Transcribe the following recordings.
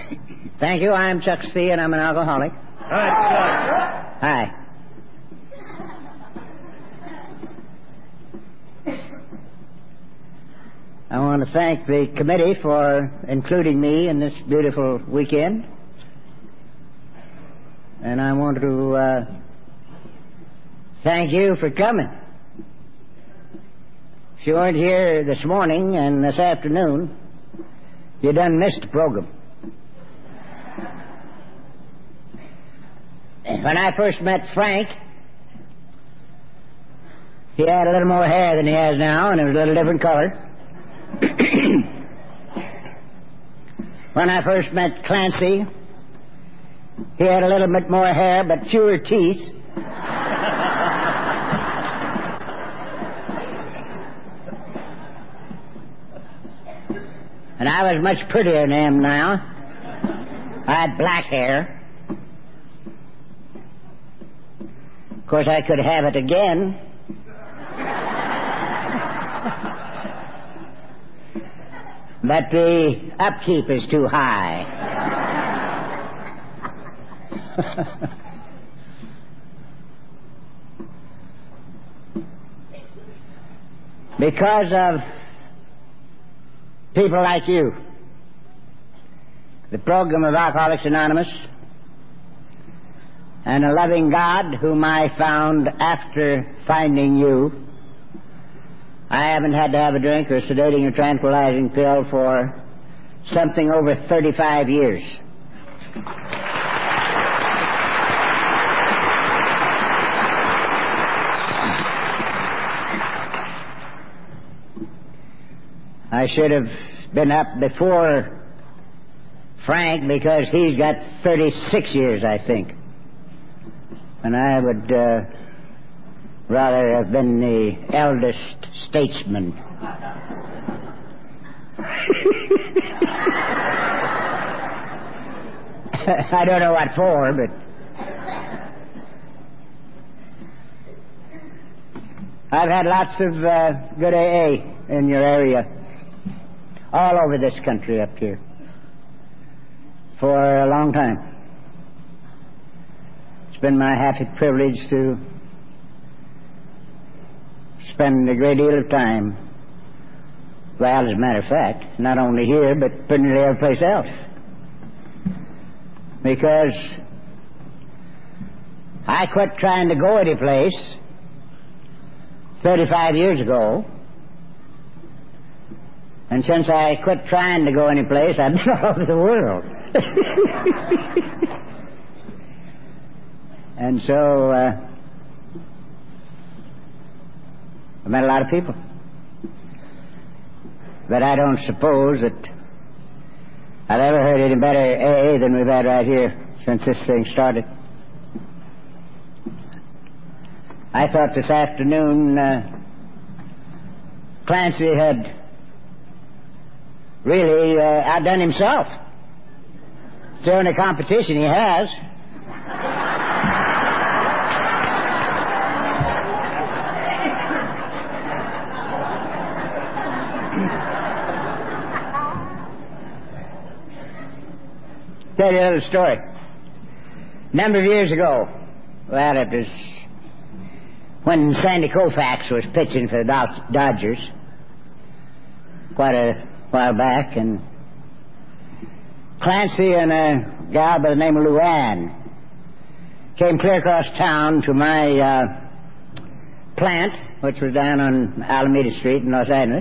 Thank you. I'm Chuck C., and I'm an alcoholic. Hi, Hi. I want to thank the committee for including me in this beautiful weekend. And I want to thank you for coming. If you weren't here this morning and this afternoon, you done missed the program. When I first met Frank, he had a little more hair than he has now, and it was a little different color. When I first met Clancy, he had a little bit more hair but fewer teeth. And I was much prettier than him now. I had black hair. Of course, I could have it again. But the upkeep is too high. Because of people like you, the program of Alcoholics Anonymous, and a loving God whom I found after finding you, I haven't had to have a drink or sedating or tranquilizing pill for something over 35 years. I should have been up before Frank because he's got 36 years, I think. And I would rather have been the eldest statesman. I don't know what for, but I've had lots of good AA in your area, all over this country up here, for a long time. It's been my happy privilege to spend a great deal of time, well, as a matter of fact, not only here, but pretty nearly every place else. Because I quit trying to go any place 35 years ago, and since I quit trying to go any place, I've been all over the world. And so I met a lot of people. But I don't suppose that I've ever heard any better AA than we've had right here since this thing started. I thought this afternoon Clancy had really outdone himself. It's the only competition he has. Tell you a little story. A number of years ago, well, it was when Sandy Koufax was pitching for the Dodgers, quite a while back, and Clancy and a gal by the name of Luann came clear across town to my plant, which was down on Alameda Street in Los Angeles,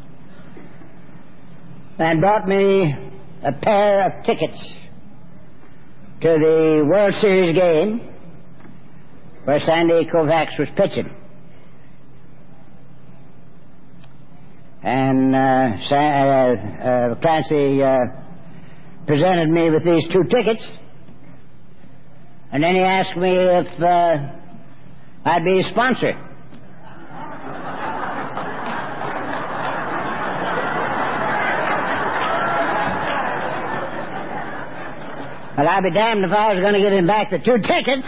and brought me a pair of tickets to the World Series game where Sandy Koufax was pitching. And Clancy presented me with these two tickets, and then he asked me if I'd be his sponsor. Well, I'd be damned if I was going to get him back the two tickets.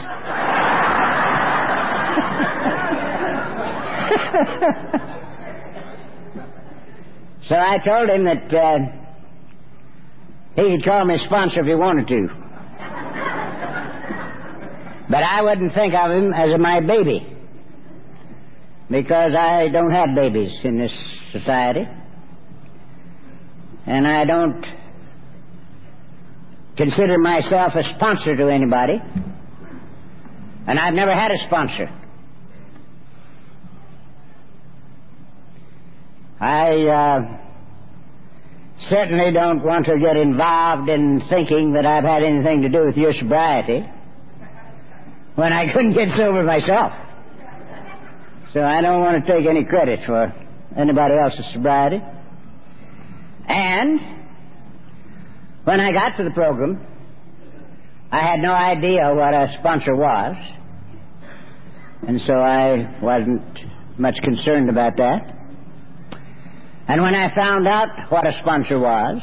So I told him that He could call me sponsor if he wanted to. But I wouldn't think of him as my baby, because I don't have babies in this society. And I don't consider myself a sponsor to anybody. And I've never had a sponsor. I certainly don't want to get involved in thinking that I've had anything to do with your sobriety when I couldn't get sober myself. So I don't want to take any credit for anybody else's sobriety. And when I got to the program, I had no idea what a sponsor was, and so I wasn't much concerned about that. And when I found out what a sponsor was,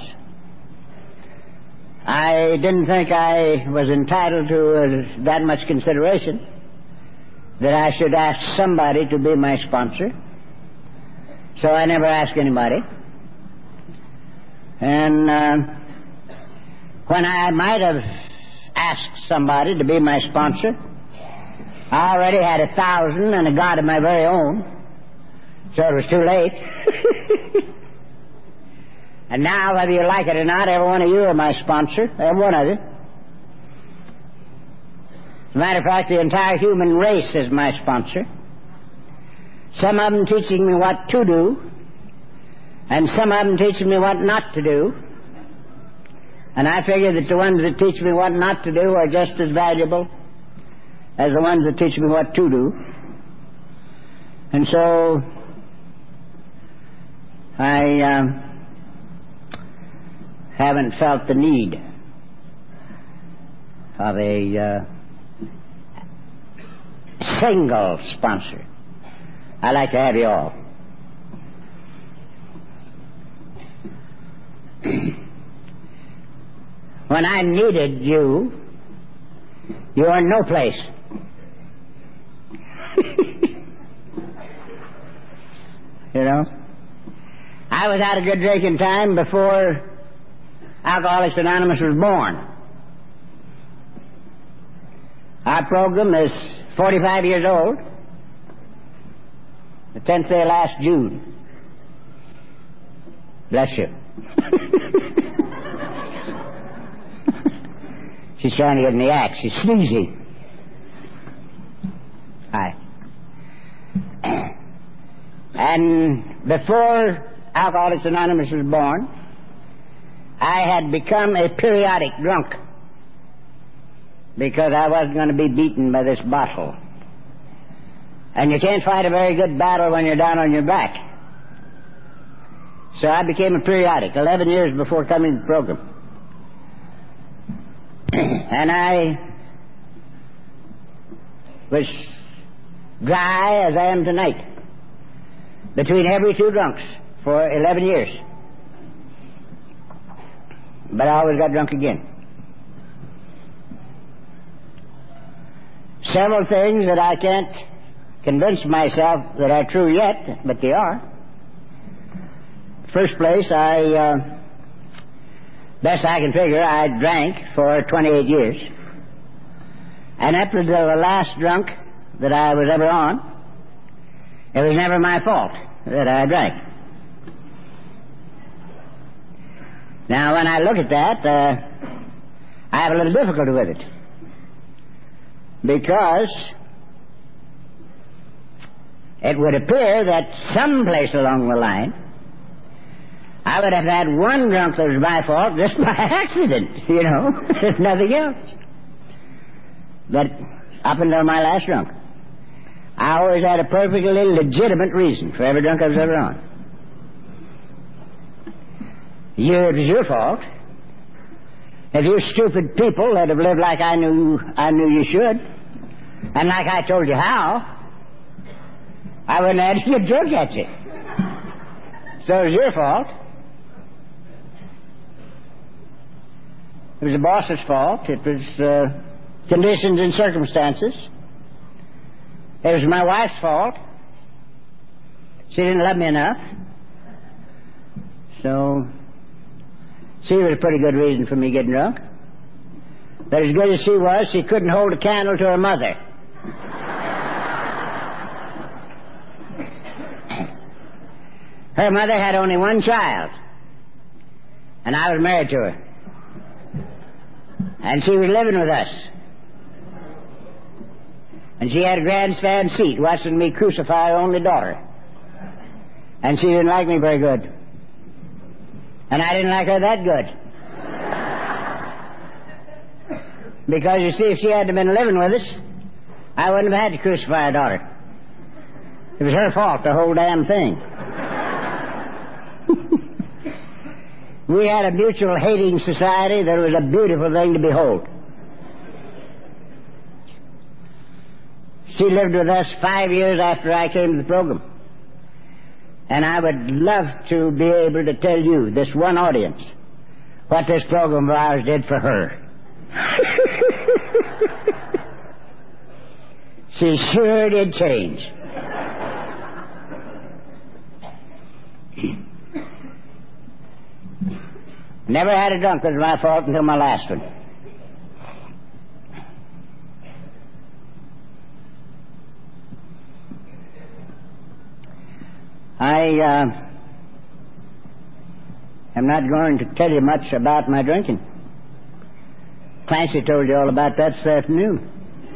I didn't think I was entitled to that much consideration, that I should ask somebody to be my sponsor. So I never asked anybody. And when I might have asked somebody to be my sponsor, I already had 1,000 and a God of my very own, so it was too late. And now, whether you like it or not, every one of you are my sponsor, every one of you. As a matter of fact, the entire human race is my sponsor. Some of them teaching me what to do, and some of them teaching me what not to do. And I figure that the ones that teach me what not to do are just as valuable as the ones that teach me what to do. And so I haven't felt the need of a single sponsor. I like to have you all. When I needed you, you were in no place. You know? I was out of good drinking time before Alcoholics Anonymous was born. Our program is 45 years old. The 10th day of last June. Bless you. She's trying to get in the act. She's sneezing. Hi. And before Alcoholics Anonymous was born, I had become a periodic drunk because I wasn't going to be beaten by this bottle. And you can't fight a very good battle when you're down on your back. So I became a periodic 11 years before coming to the program. And I was dry as I am tonight, between every two drunks for 11 years. But I always got drunk again. Several things that I can't convince myself that are true yet, but they are. First place, best I can figure, I drank for 28 years. And up to the last drunk that I was ever on, it was never my fault that I drank. Now, when I look at that, I have a little difficulty with it. Because it would appear that someplace along the line, I would have had one drunk that was my fault just by accident, you know, if nothing else. But up until my last drunk, I always had a perfectly legitimate reason for every drunk I was ever on. It was your fault. If you stupid people that have lived like I knew you should, and like I told you how, I wouldn't have had to get drunk at you. So it was your fault. It was the boss's fault. It was conditions and circumstances. It was my wife's fault. She didn't love me enough. So She was a pretty good reason for me getting drunk. But as good as she was, she couldn't hold a candle to her mother. Her mother had only one child, and I was married to her. And she was living with us. And she had a grandstand seat watching me crucify her only daughter. And she didn't like me very good. And I didn't like her that good. Because, you see, if she hadn't been living with us, I wouldn't have had to crucify her daughter. It was her fault, the whole damn thing. We had a mutual hating society that was a beautiful thing to behold. She lived with us 5 years after I came to the program. And I would love to be able to tell you, this one audience, what this program of ours did for her. She sure did change. Never had a drunk. It was my fault until my last one. I am not going to tell you much about my drinking. Clancy told you all about that this afternoon.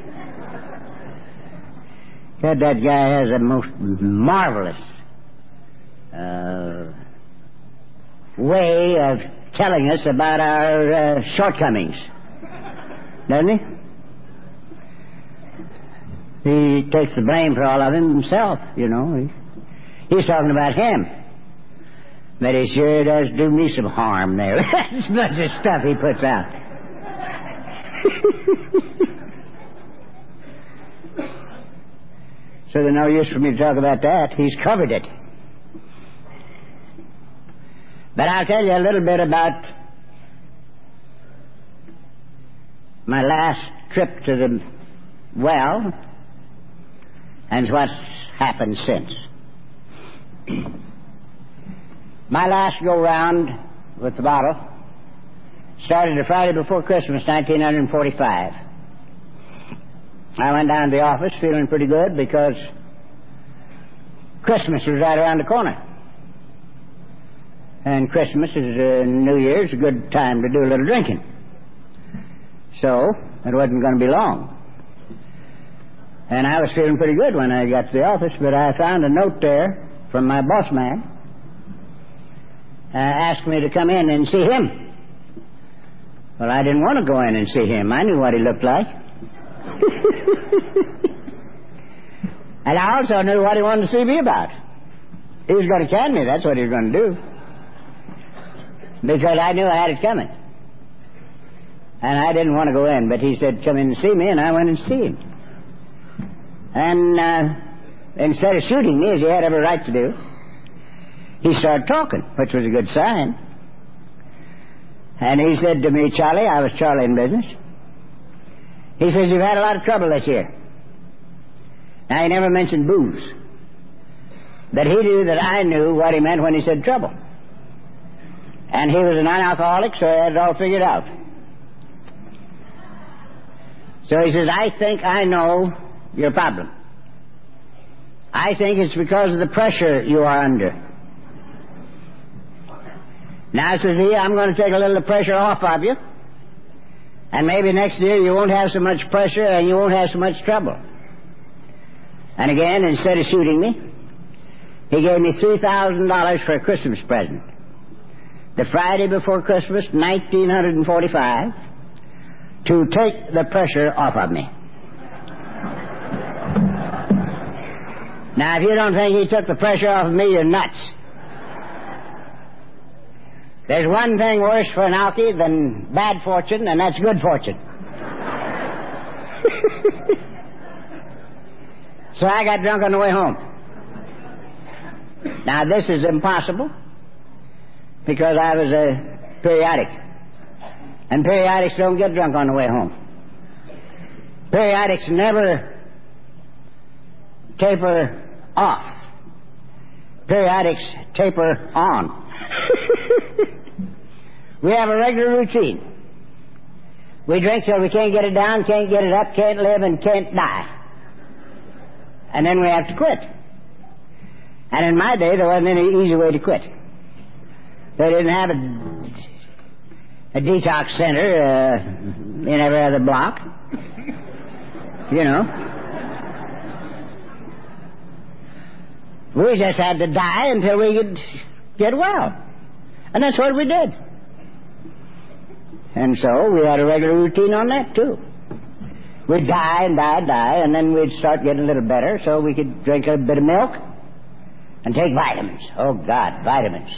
That guy has a most marvelous way of telling us about our shortcomings, doesn't he? He takes the blame for all of them himself, you know. He's talking about him. But he sure does do me some harm there. That's a bunch of stuff he puts out. So there's no use for me to talk about that. He's covered it. But I'll tell you a little bit about my last trip to the well and what's happened since. My last go-round with the bottle started the Friday before Christmas, 1945. I went down to the office feeling pretty good because Christmas was right around the corner. And Christmas is New Year's, a good time to do a little drinking. So, it wasn't going to be long. And I was feeling pretty good when I got to the office, but I found a note there from my boss man asked me to come in and see him. Well, I didn't want to go in and see him. I knew what he looked like. And I also knew what he wanted to see me about. He was going to can me, that's what he was going to do. Because I knew I had it coming. And I didn't want to go in, but he said, come in and see me, and I went and see him. And instead of shooting me, as he had every right to do, he started talking, which was a good sign. And he said to me, Charlie, I was Charlie in business. He says, you've had a lot of trouble this year. Now, he never mentioned booze. But he knew that I knew what he meant when he said trouble. And he was a non-alcoholic, so he had it all figured out. So he says, I think I know your problem. I think it's because of the pressure you are under. Now, says he, I'm going to take a little pressure off of you. And maybe next year you won't have so much pressure and you won't have so much trouble. And again, instead of shooting me, he gave me $3,000 for a Christmas present. The Friday before Christmas, 1945, to take the pressure off of me. Now, if you don't think he took the pressure off of me, you're nuts. There's one thing worse for an alkie than bad fortune, and that's good fortune. So I got drunk on the way home. Now, this is impossible because I was a periodic. And periodics don't get drunk on the way home. Periodics never taper off. Periodics taper on. We have a regular routine. We drink till we can't get it down, can't get it up, can't live, and can't die. And then we have to quit. And in my day, there wasn't any easy way to quit. They didn't have a detox center in every other block. You know. We just had to die until we could get well. And that's what we did. And so we had a regular routine on that, too. We'd die and die and die, and then we'd start getting a little better so we could drink a bit of milk and take vitamins. Oh, God, vitamins.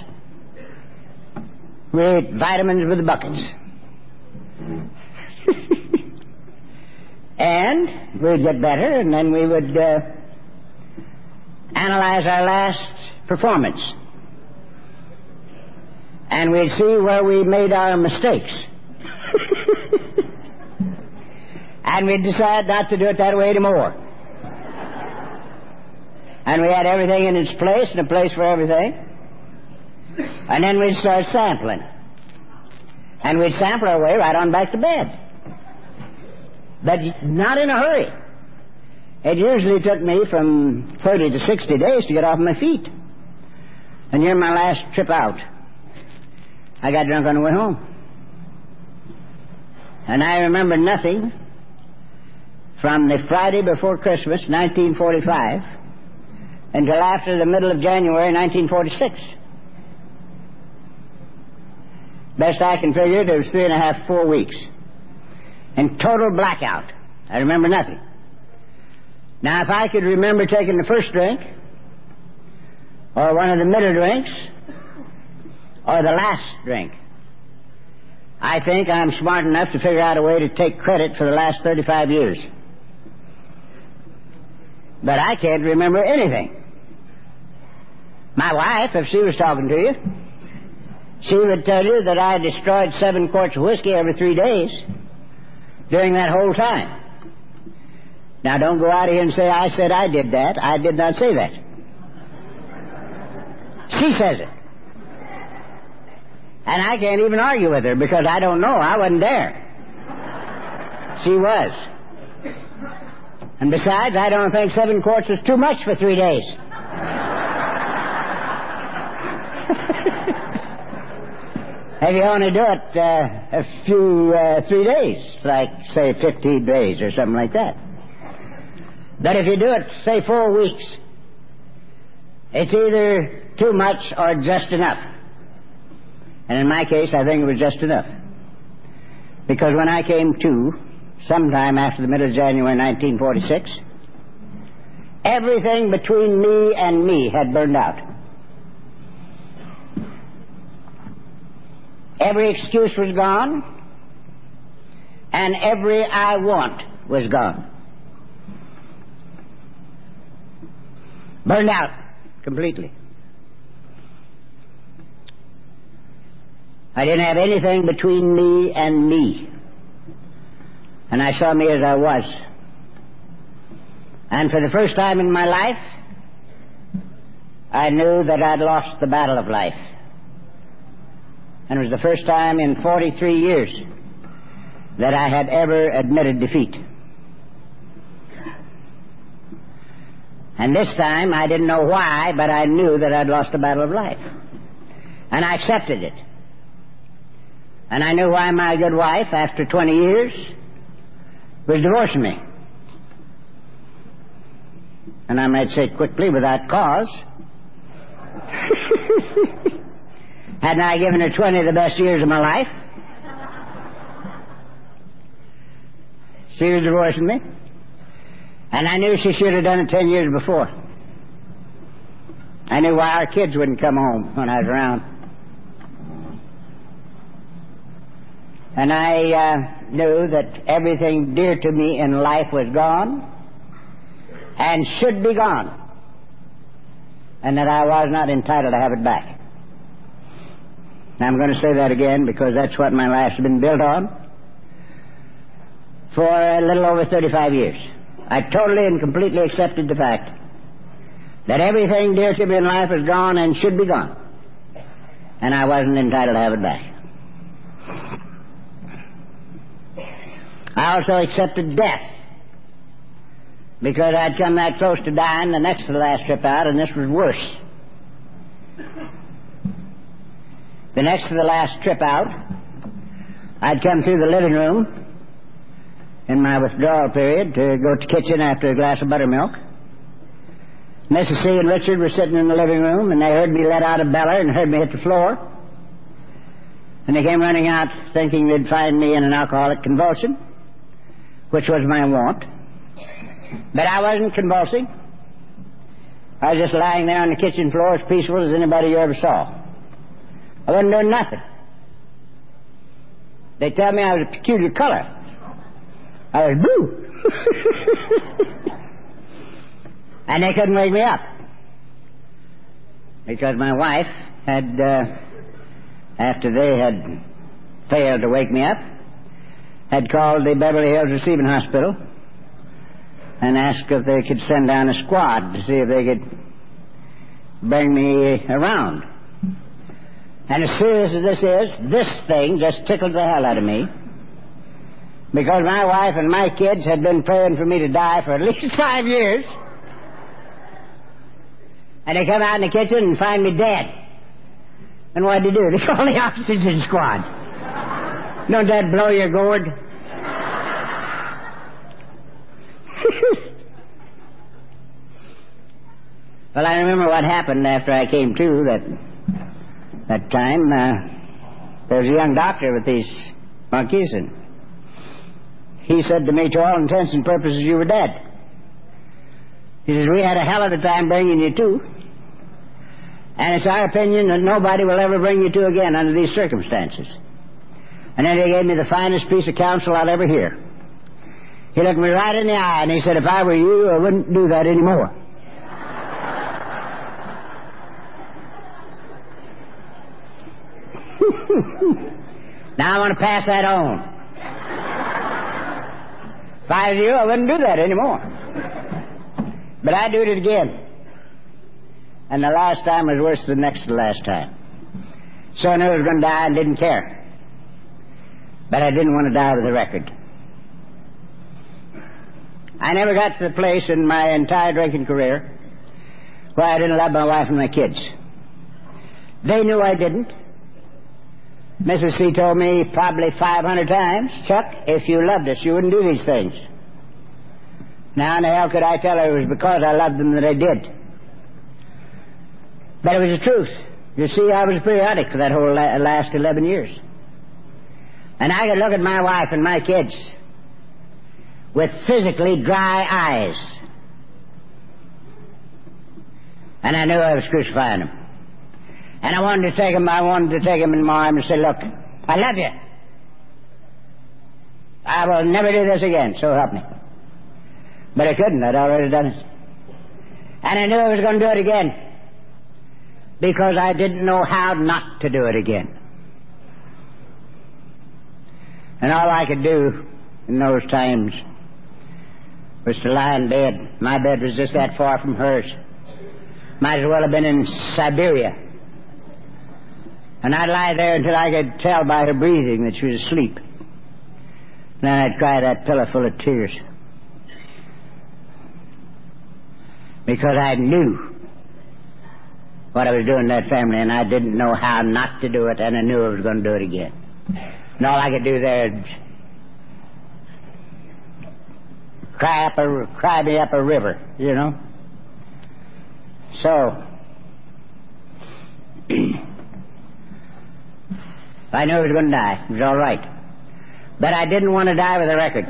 We ate vitamins with buckets. And we'd get better, and then we would analyze our last performance. And we'd see where we made our mistakes. And we'd decide not to do it that way anymore. And we had everything in its place and a place for everything. And then we'd start sampling. And we'd sample our way right on back to bed. But not in a hurry. It usually took me from 30 to 60 days to get off my feet. And here my last trip out, I got drunk on the way home. And I remember nothing from the Friday before Christmas, 1945, until after the middle of January, 1946. Best I can figure, there was 3.5, 4 weeks. In total blackout. I remember nothing. Now, if I could remember taking the first drink, or one of the middle drinks, or the last drink, I think I'm smart enough to figure out a way to take credit for the last 35 years. But I can't remember anything. My wife, if she was talking to you, she would tell you that I destroyed 7 quarts of whiskey every 3 days during that whole time. Now, don't go out here and say I said I did that. I did not say that. She says it. And I can't even argue with her because I don't know. I wasn't there. She was. And besides, I don't think 7 quarts is too much for 3 days. If you only do it a few 3 days, like, say, 15 days or something like that. But if you do it, say, 4 weeks, it's either too much or just enough. And in my case, I think it was just enough. Because when I came to, sometime after the middle of January 1946, everything between me and me had burned out. Every excuse was gone, and every I want was gone. Burned out completely. I didn't have anything between me and me. And I saw me as I was. And for the first time in my life, I knew that I'd lost the battle of life. And it was the first time in 43 years that I had ever admitted defeat. And this time, I didn't know why, but I knew that I'd lost the battle of life. And I accepted it. And I knew why my good wife, after 20 years, was divorcing me. And I might say quickly, without cause. Hadn't I given her 20 of the best years of my life? She was divorcing me. And I knew she should have done it 10 years before. I knew why our kids wouldn't come home when I was around. And I knew that everything dear to me in life was gone and should be gone. And that I was not entitled to have it back. Now, I'm going to say that again because that's what my life has been built on for a little over 35 years. I totally and completely accepted the fact that everything dear to me in life is gone and should be gone. And I wasn't entitled to have it back. I also accepted death, because I'd come that close to dying the next to the last trip out, and this was worse. The next to the last trip out, I'd come through the living room in my withdrawal period to go to the kitchen after a glass of buttermilk. Mrs. C. and Richard were sitting in the living room, and they heard me let out a beller and heard me hit the floor. And they came running out thinking they'd find me in an alcoholic convulsion, which was my wont. But I wasn't convulsing. I was just lying there on the kitchen floor as peaceful as anybody you ever saw. I wasn't doing nothing. They tell me I was a peculiar color. I was blue. And they couldn't wake me up, because my wife had, after they had failed to wake me up, had called the Beverly Hills Receiving Hospital and asked if they could send down a squad to see if they could bring me around. And as serious as this is, this thing just tickles the hell out of me, because my wife and my kids had been praying for me to die for at least 5 years. And they come out in the kitchen and find me dead. And what'd they do? They call the oxygen squad. Don't that blow your gourd? Well, I remember what happened after I came to that time. There was a young doctor with these monkeys, and he said to me, to all intents and purposes, you were dead. He says, we had a hell of a time bringing you to, and it's our opinion that nobody will ever bring you to again under these circumstances. And then he gave me the finest piece of counsel I'll ever hear. He looked me right in the eye and he said, if I were you, I wouldn't do that anymore. Now I want to pass that on. If I was you, I wouldn't do that anymore. But I do it again. And the last time was worse than next to the last time. So I knew I was going to die and didn't care. But I didn't want to die with a record. I never got to the place in my entire drinking career where I didn't love my wife and my kids. They knew I didn't. Mrs. C. told me probably 500 times, Chuck, if you loved us, you wouldn't do these things. Now, in the hell could I tell her it was because I loved them that I did? But it was the truth. You see, I was periodic for that whole last 11 years. And I could look at my wife and my kids with physically dry eyes. And I knew I was crucifying them. And I wanted to take them in my arms and say, look, I love you. I will never do this again, so help me. But I couldn't. I'd already done it. And I knew I was going to do it again, because I didn't know how not to do it again. And all I could do in those times was to lie in bed. My bed was just that far from hers. Might as well have been in Siberia. And I'd lie there until I could tell by her breathing that she was asleep. Then I'd cry that pillow full of tears. Because I knew what I was doing to that family, and I didn't know how not to do it, and I knew I was going to do it again. And all I could do there was cry me up a river, you know. So I knew I was going to die. It was all right. But I didn't want to die with a record.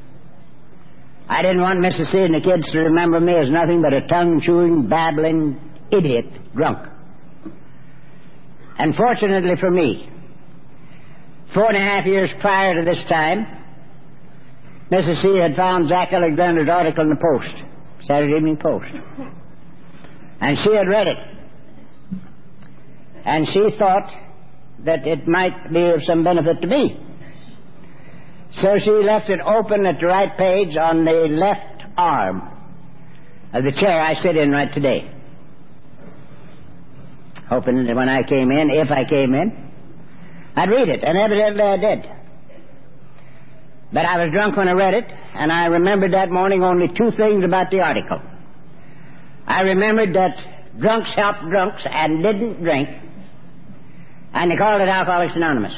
I didn't want Mrs. C. and the kids to remember me as nothing but a tongue-chewing, babbling idiot drunk. And fortunately for me, 4.5 years prior to this time, Mrs. C. had found Jack Alexander's article in the Post, Saturday Evening Post. And she had read it. And she thought that it might be of some benefit to me. So she left it open at the right page on the left arm of the chair I sit in right today, hoping that when I came in, if I came in, I'd read it, and evidently I did. But I was drunk when I read it, and I remembered that morning only two things about the article. I remembered that drunks helped drunks and didn't drink, and they called it Alcoholics Anonymous.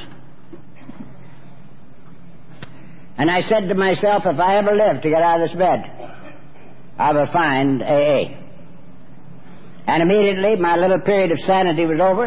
And I said to myself, if I ever live to get out of this bed, I will find AA. And immediately my little period of sanity was over.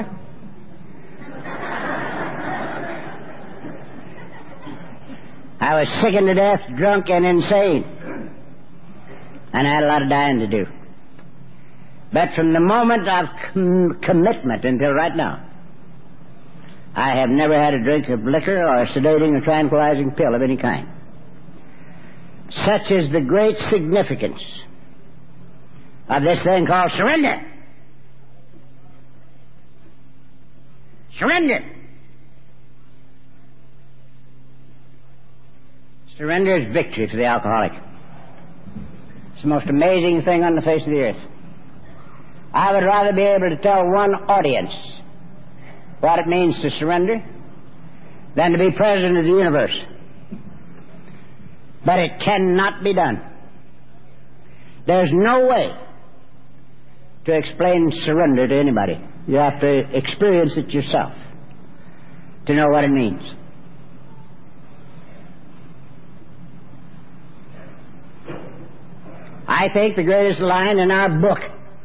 I was sickened to death, drunk and insane. And I had a lot of dying to do. But from the moment of commitment until right now, I have never had a drink of liquor or a sedating or tranquilizing pill of any kind. Such is the great significance of this thing called surrender. Surrender. Surrender is victory for the alcoholic. It's the most amazing thing on the face of the earth. I would rather be able to tell one audience what it means to surrender than to be president of the universe. But it cannot be done. There's no way to explain surrender to anybody. You have to experience it yourself to know what it means. I think the greatest line in our book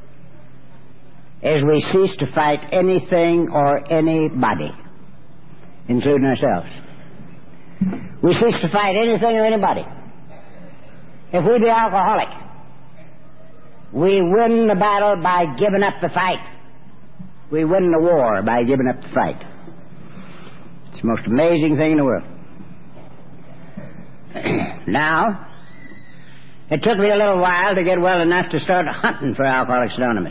is we cease to fight anything or anybody, including ourselves. We cease to fight anything or anybody. If we be alcoholic, we win the battle by giving up the fight. We win the war by giving up the fight. It's the most amazing thing in the world. Now, it took me a little while to get well enough to start hunting for Alcoholics Anonymous.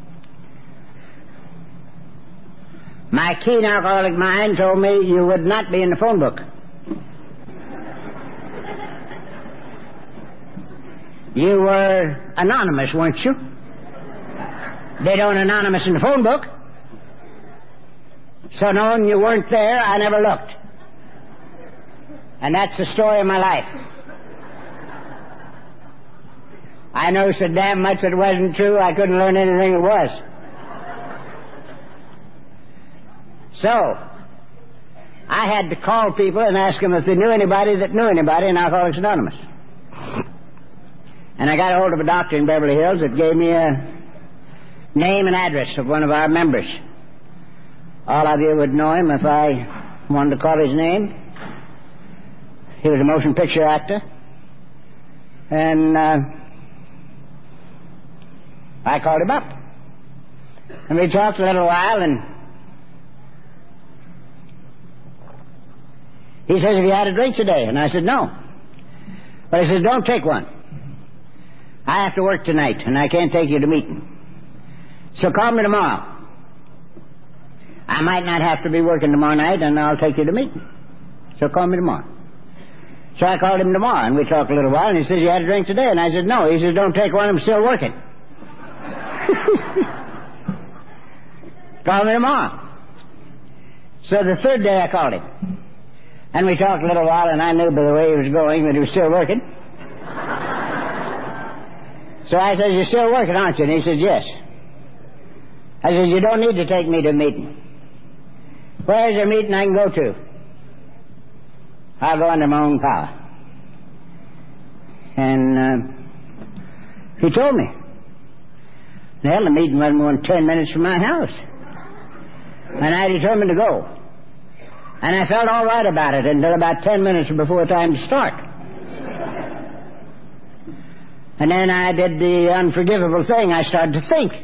My keen alcoholic mind told me you would not be in the phone book. You were anonymous, weren't you? They don't anonymous in the phone book. So knowing you weren't there, I never looked. And that's the story of my life. I know so damn much that it wasn't true, I couldn't learn anything it was. So, I had to call people and ask them if they knew anybody that knew anybody in Alcoholics Anonymous. And I got a hold of a doctor in Beverly Hills that gave me a name and address of one of our members. All of you would know him if I wanted to call his name. He was a motion picture actor. And I called him up. And we talked a little while, and he says, have you had a drink today? And I said, no. But he says, don't take one. I have to work tonight, and I can't take you to meeting. So call me tomorrow. I might not have to be working tomorrow night, and I'll take you to meeting. So call me tomorrow. So I called him tomorrow, and we talked a little while, and he says, you had a drink today? And I said, no. He says, don't take one, I'm still working. Call me tomorrow. So the third day I called him. And we talked a little while, and I knew by the way he was going that he was still working. So I said, you're still working, aren't you? And he says, yes. I said, you don't need to take me to a meeting. Where's a meeting I can go to? I'll go under my own power. And he told me. Well, the meeting wasn't more than 10 minutes from my house. And I determined to go. And I felt all right about it until about 10 minutes before time to start. And then I did the unforgivable thing. I started to think.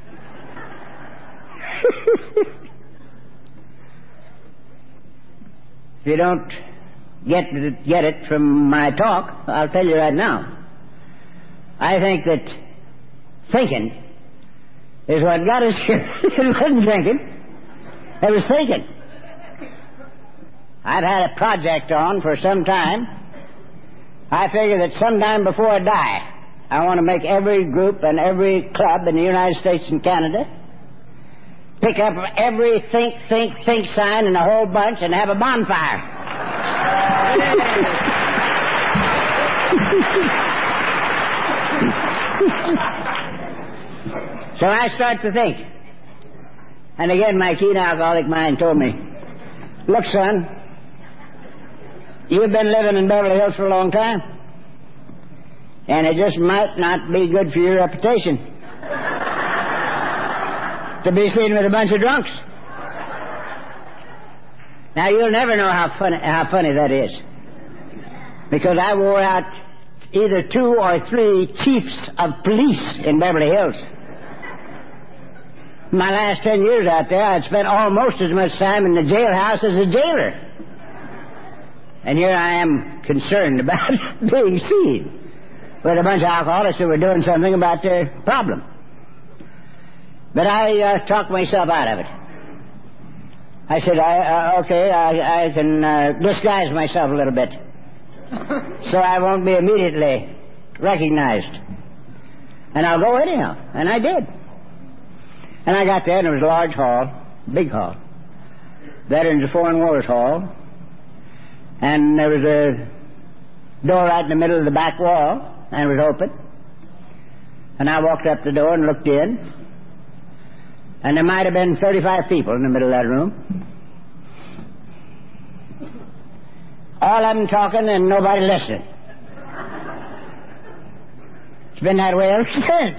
If you don't get it from my talk, I'll tell you right now. I think that thinking is what got us here. It wasn't drinking. It was thinking. I've had a project on for some time. I figure that sometime before I die, I want to make every group and every club in the United States and Canada pick up every think sign in the whole bunch and have a bonfire. So I start to think. And again, my keen alcoholic mind told me, look, son, you've been living in Beverly Hills for a long time, and it just might not be good for your reputation to be seen with a bunch of drunks. Now, you'll never know how funny that is, because I wore out either 2 or 3 chiefs of police in Beverly Hills. My last 10 years out there, I'd spent almost as much time in the jailhouse as a jailer. And here I am concerned about being seen with a bunch of alcoholics who were doing something about their problem. But I talked myself out of it. I said, okay, I can disguise myself a little bit so I won't be immediately recognized. And I'll go anyhow. And I did. And I got there, and there was a large hall, big hall. Veterans of Foreign Wars Hall. And there was a door right in the middle of the back wall, and it was open. And I walked up the door and looked in. And there might have been 35 people in the middle of that room. All of them talking and nobody listening. It's been that way ever since.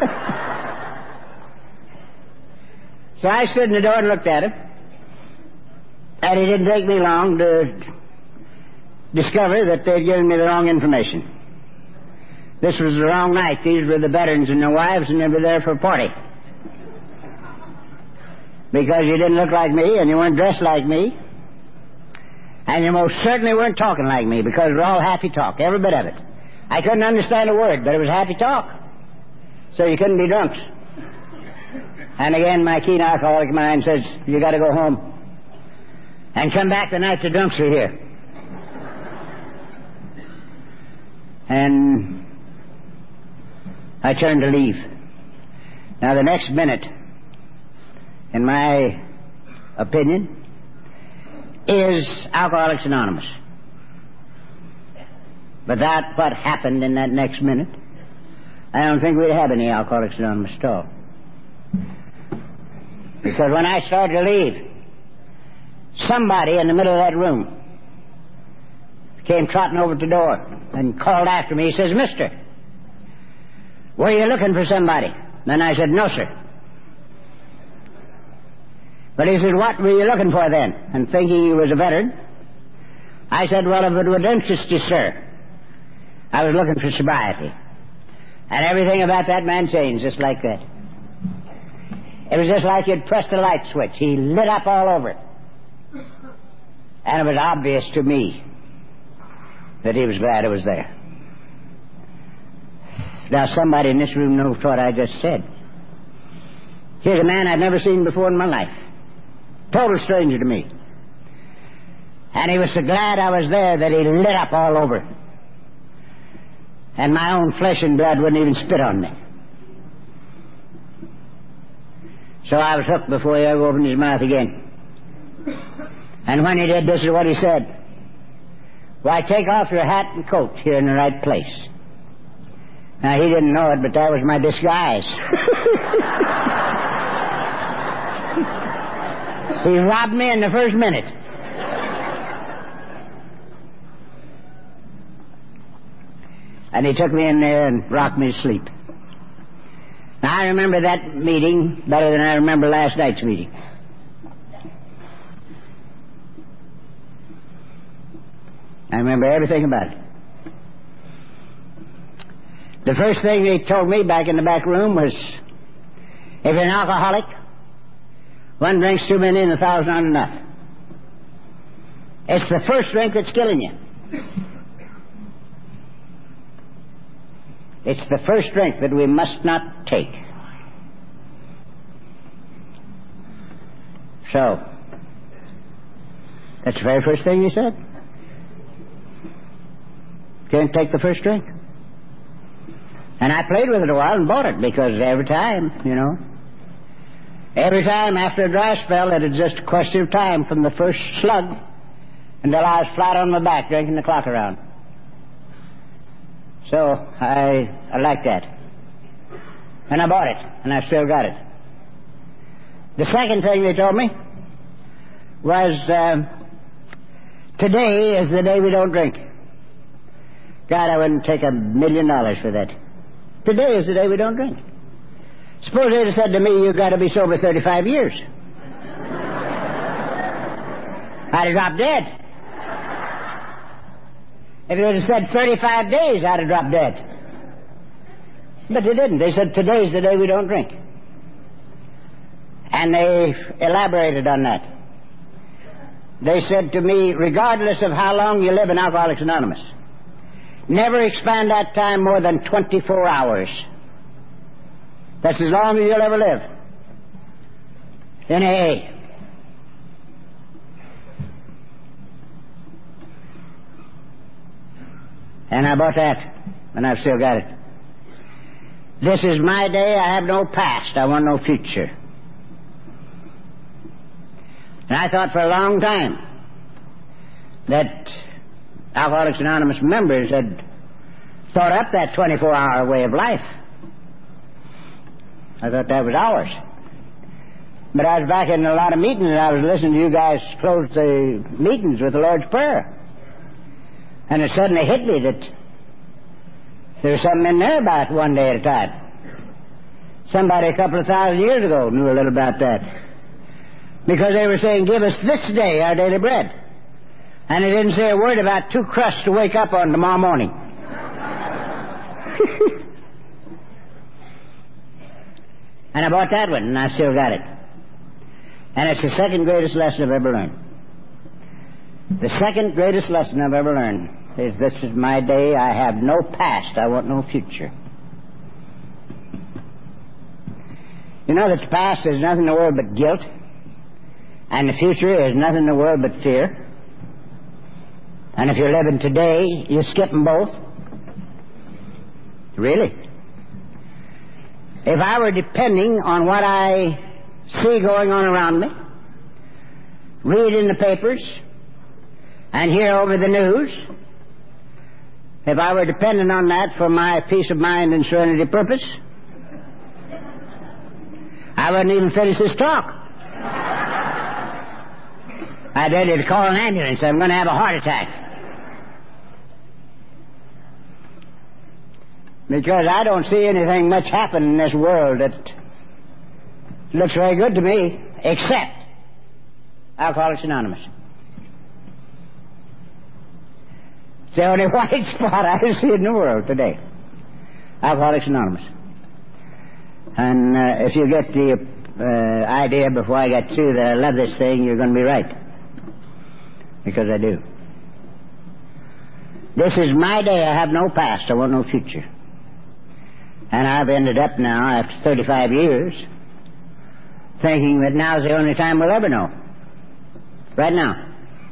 So I stood in the door and looked at him. And it didn't take me long to discover that they'd given me the wrong information. This was the wrong night. These were the veterans and their wives, and they were there for a party. Because you didn't look like me, and you weren't dressed like me, and you most certainly weren't talking like me, because it was all happy talk, every bit of it. I couldn't understand a word, but it was happy talk. So you couldn't be drunks. And again, my keen alcoholic mind says, you got to go home and come back the night the drunks are here. And I turned to leave. Now, the next minute, in my opinion, is Alcoholics Anonymous. Without what happened in that next minute, I don't think we'd have any Alcoholics Anonymous at all. Because when I started to leave, somebody in the middle of that room came trotting over to the door and called after me. He says, Mister, were you looking for somebody? And I said, no, sir. But he said, what were you looking for then? And thinking he was a veteran, I said, well, if it would interest you, sir, I was looking for sobriety. And everything about that man changed just like that. It was just like he'd pressed a light switch. He lit up all over. And it was obvious to me that he was glad I was there. Now, somebody in this room knows what I just said. Here's a man I'd never seen before in my life. Total stranger to me. And he was so glad I was there that he lit up all over. And my own flesh and blood wouldn't even spit on me. So I was hooked before he ever opened his mouth again. And when he did, this is what he said. Why, take off your hat and coat here in the right place. Now, he didn't know it, but that was my disguise. He robbed me in the first minute. And he took me in there and rocked me to sleep. Now, I remember that meeting better than I remember last night's meeting. I remember everything about it. The first thing they told me back in the back room was, if you're an alcoholic, one drink's too many and 1,000 aren't enough. It's the first drink that's killing you. It's the first drink that we must not take. So, that's the very first thing you said. Can't take the first drink. And I played with it a while and bought it, because every time, every time after a dry spell, it was just a question of time from the first slug until I was flat on my back drinking the clock around. So I like that. And I bought it, and I still got it. The second thing they told me was, today is the day we don't drink. God, I wouldn't take $1 million for that. Today is the day we don't drink. Suppose they'd have said to me, you've got to be sober 35 years. I'd have dropped dead. If they'd have said 35 days, I'd have dropped dead. But they didn't. They said, today's the day we don't drink. And they elaborated on that. They said to me, regardless of how long you live in Alcoholics Anonymous, never expand that time more than 24 hours. That's as long as you'll ever live in AA. And I bought that, and I've still got it. This is my day. I have no past. I want no future. And I thought for a long time that Alcoholics Anonymous members had thought up that 24-hour way of life. I thought that was ours. But I was back in a lot of meetings, and I was listening to you guys close the meetings with the Lord's Prayer. And it suddenly hit me that there was something in there about one day at a time. Somebody a couple of thousand years ago knew a little about that. Because they were saying, give us this day our daily bread. And they didn't say a word about 2 crusts to wake up on tomorrow morning. And I bought that one, and I still got it. And it's the second greatest lesson I've ever learned. The second greatest lesson I've ever learned is this is my day. I have no past. I want no future. You know that the past is nothing in the world but guilt, and the future is nothing in the world but fear. And if you're living today, you're skipping both. Really? If I were depending on what I see going on around me, read in the papers, and hear over the news, if I were dependent on that for my peace of mind and serenity purpose, I wouldn't even finish this talk. I'd ready to call an ambulance. I'm going to have a heart attack. Because I don't see anything much happen in this world that looks very good to me, except Alcoholics Anonymous. It's the only white spot I see in the world today. Alcoholics Anonymous. And if you get the idea before I get through that I love this thing, you're going to be right. Because I do. This is my day. I have no past. I want no future. And I've ended up now, after 35 years, thinking that now's the only time we'll ever know. Right now.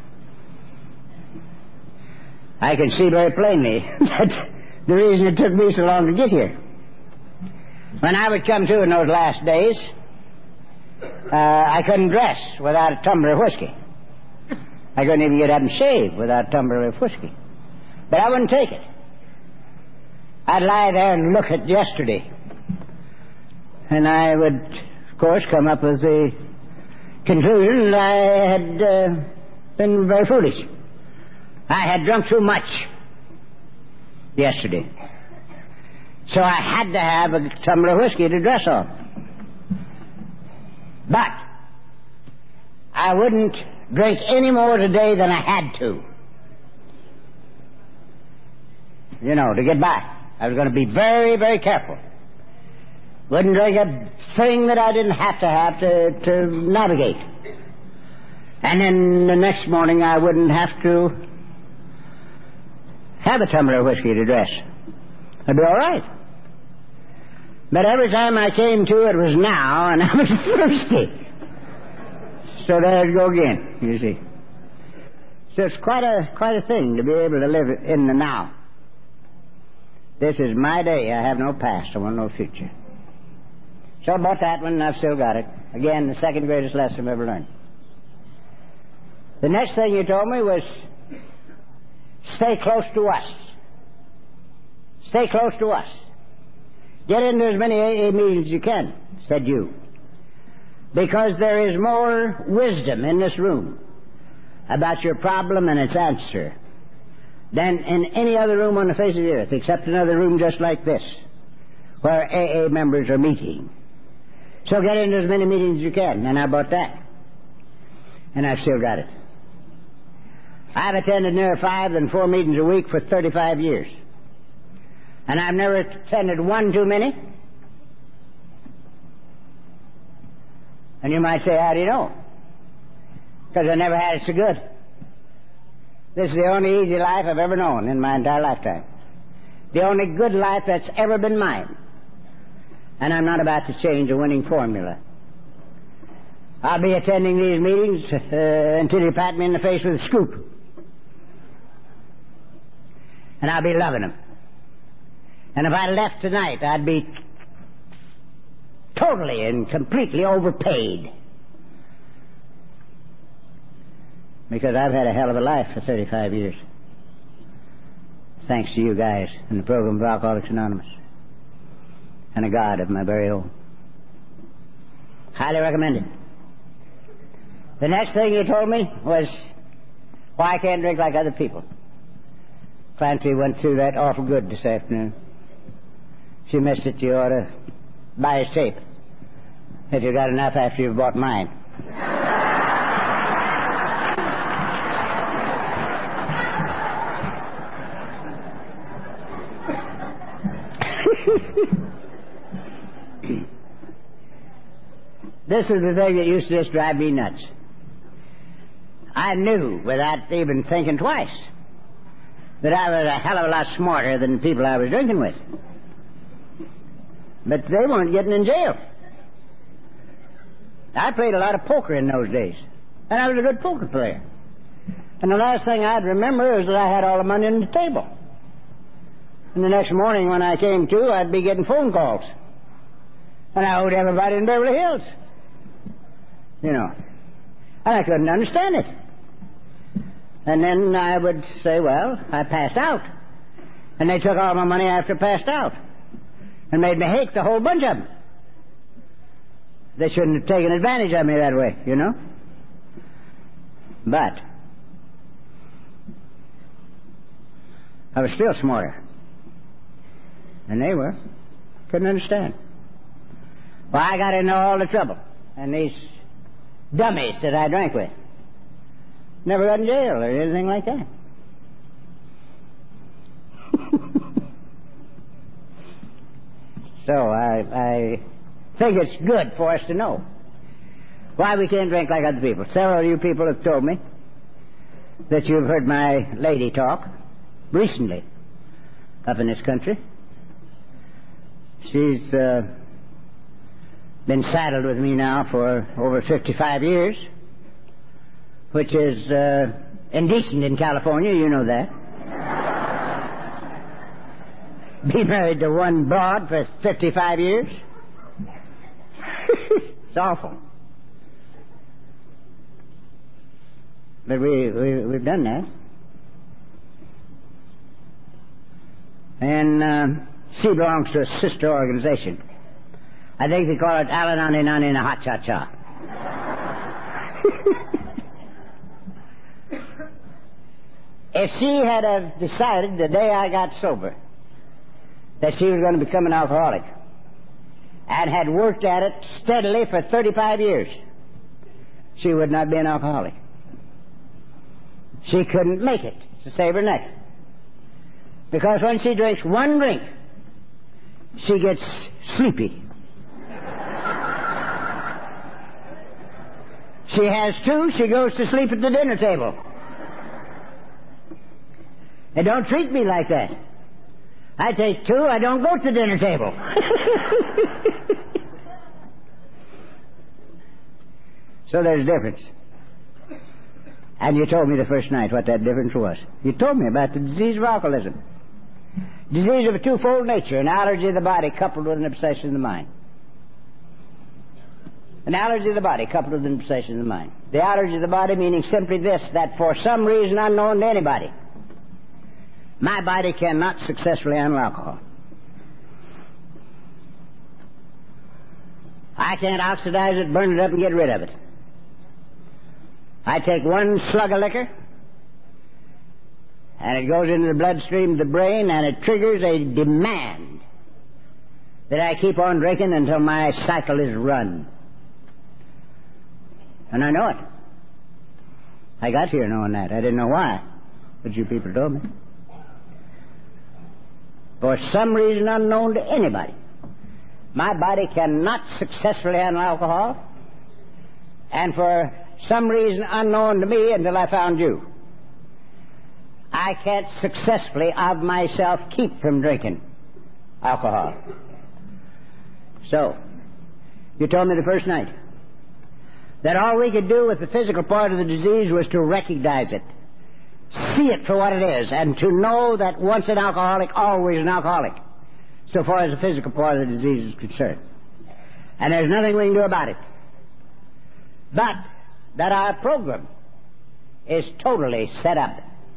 I can see very plainly that the reason it took me so long to get here. When I would come to in those last days, I couldn't dress without a tumbler of whiskey. I couldn't even get up and shave without a tumbler of whiskey. But I wouldn't take it. I'd lie there and look at yesterday. And I would, of course, come up with the conclusion that I had been very foolish. I had drunk too much yesterday. So I had to have a tumbler of whiskey to dress on. But I wouldn't drink any more today than I had to. You know, to get by. I was going to be very, very careful. Wouldn't drink a thing that I didn't have to navigate. And then the next morning I wouldn't have to have a tumbler of whiskey to dress. I'd be all right. But every time I came to, it was now, and I was thirsty. So there you go again, you see. So it's quite a thing to be able to live in the now. This is my day. I have no past. I want no future. So I bought that one, and I've still got it. Again, the second greatest lesson I've ever learned. The next thing you told me was, stay close to us. Stay close to us. Get into as many AA meetings as you can, said you. Because there is more wisdom in this room about your problem and its answer than in any other room on the face of the earth, except another room just like this, where AA members are meeting. So get into as many meetings as you can, and I bought that. And I've still got it. I've attended near 5 and 4 meetings a week for 35 years. And I've never attended one too many. And you might say, how do you know? Because I never had it so good. This is the only easy life I've ever known in my entire lifetime. The only good life that's ever been mine. And I'm not about to change a winning formula. I'll be attending these meetings until you pat me in the face with a scoop. And I'll be loving them. And if I left tonight, I'd be totally and completely overpaid. Because I've had a hell of a life for 35 years. Thanks to you guys and the program of Alcoholics Anonymous. And a God of my very own. Highly recommended. The next thing you told me was why I can't drink like other people. Clancy went through that awful good this afternoon. If you missed it, you ought to buy his tape. If you got enough after you've bought mine. This is the thing that used to just drive me nuts. I knew, without even thinking twice, that I was a hell of a lot smarter than the people I was drinking with. But they weren't getting in jail. I played a lot of poker in those days, and I was a good poker player. And the last thing I'd remember is that I had all the money on the table. And the next morning when I came to, I'd be getting phone calls. And I owed everybody in Beverly Hills. You know. And I couldn't understand it. And then I would say, well, I passed out. And they took all my money after I passed out. And made me hate the whole bunch of them. They shouldn't have taken advantage of me that way, you know. But I was still smarter than they were. Couldn't understand. Well, I got into all the trouble. And these dummies that I drank with never got in jail or anything like that. So I think it's good for us to know why we can't drink like other people. Several of you people have told me that you've heard my lady talk recently up in this country. She's been saddled with me now for over 55 years, which is indecent in California, you know that. Be married to one broad for 55 years. It's awful. But we've done that. And she belongs to a sister organization. I think they call it Alanani Nani Na Ha Cha Cha. If she had have decided the day I got sober that she was going to become an alcoholic and had worked at it steadily for 35 years, she would not be an alcoholic. She couldn't make it to save her neck. Because when she drinks one drink, she gets sleepy. She has two, she goes to sleep at the dinner table. And don't treat me like that. I take two, I don't go to the dinner table. So there's a difference. And you told me the first night what that difference was. You told me about the disease of alcoholism. Disease of a twofold nature, an allergy of the body coupled with an obsession of the mind. An allergy of the body coupled with an obsession of the mind. The allergy of the body meaning simply this, that for some reason unknown to anybody, My body cannot successfully handle alcohol. I can't oxidize it, burn it up, and get rid of it. I take one slug of liquor, and it goes into the bloodstream of the brain, and it triggers a demand that I keep on drinking until my cycle is run. And I know it. I got here knowing that. I didn't know why, but you people told me. For some reason unknown to anybody, my body cannot successfully handle alcohol, and for some reason unknown to me until I found you, I can't successfully of myself keep from drinking alcohol. So, you told me the first night that all we could do with the physical part of the disease was to recognize it, see it for what it is, and to know that once an alcoholic, always an alcoholic, so far as the physical part of the disease is concerned. And there's nothing we can do about it. But that our program is totally set up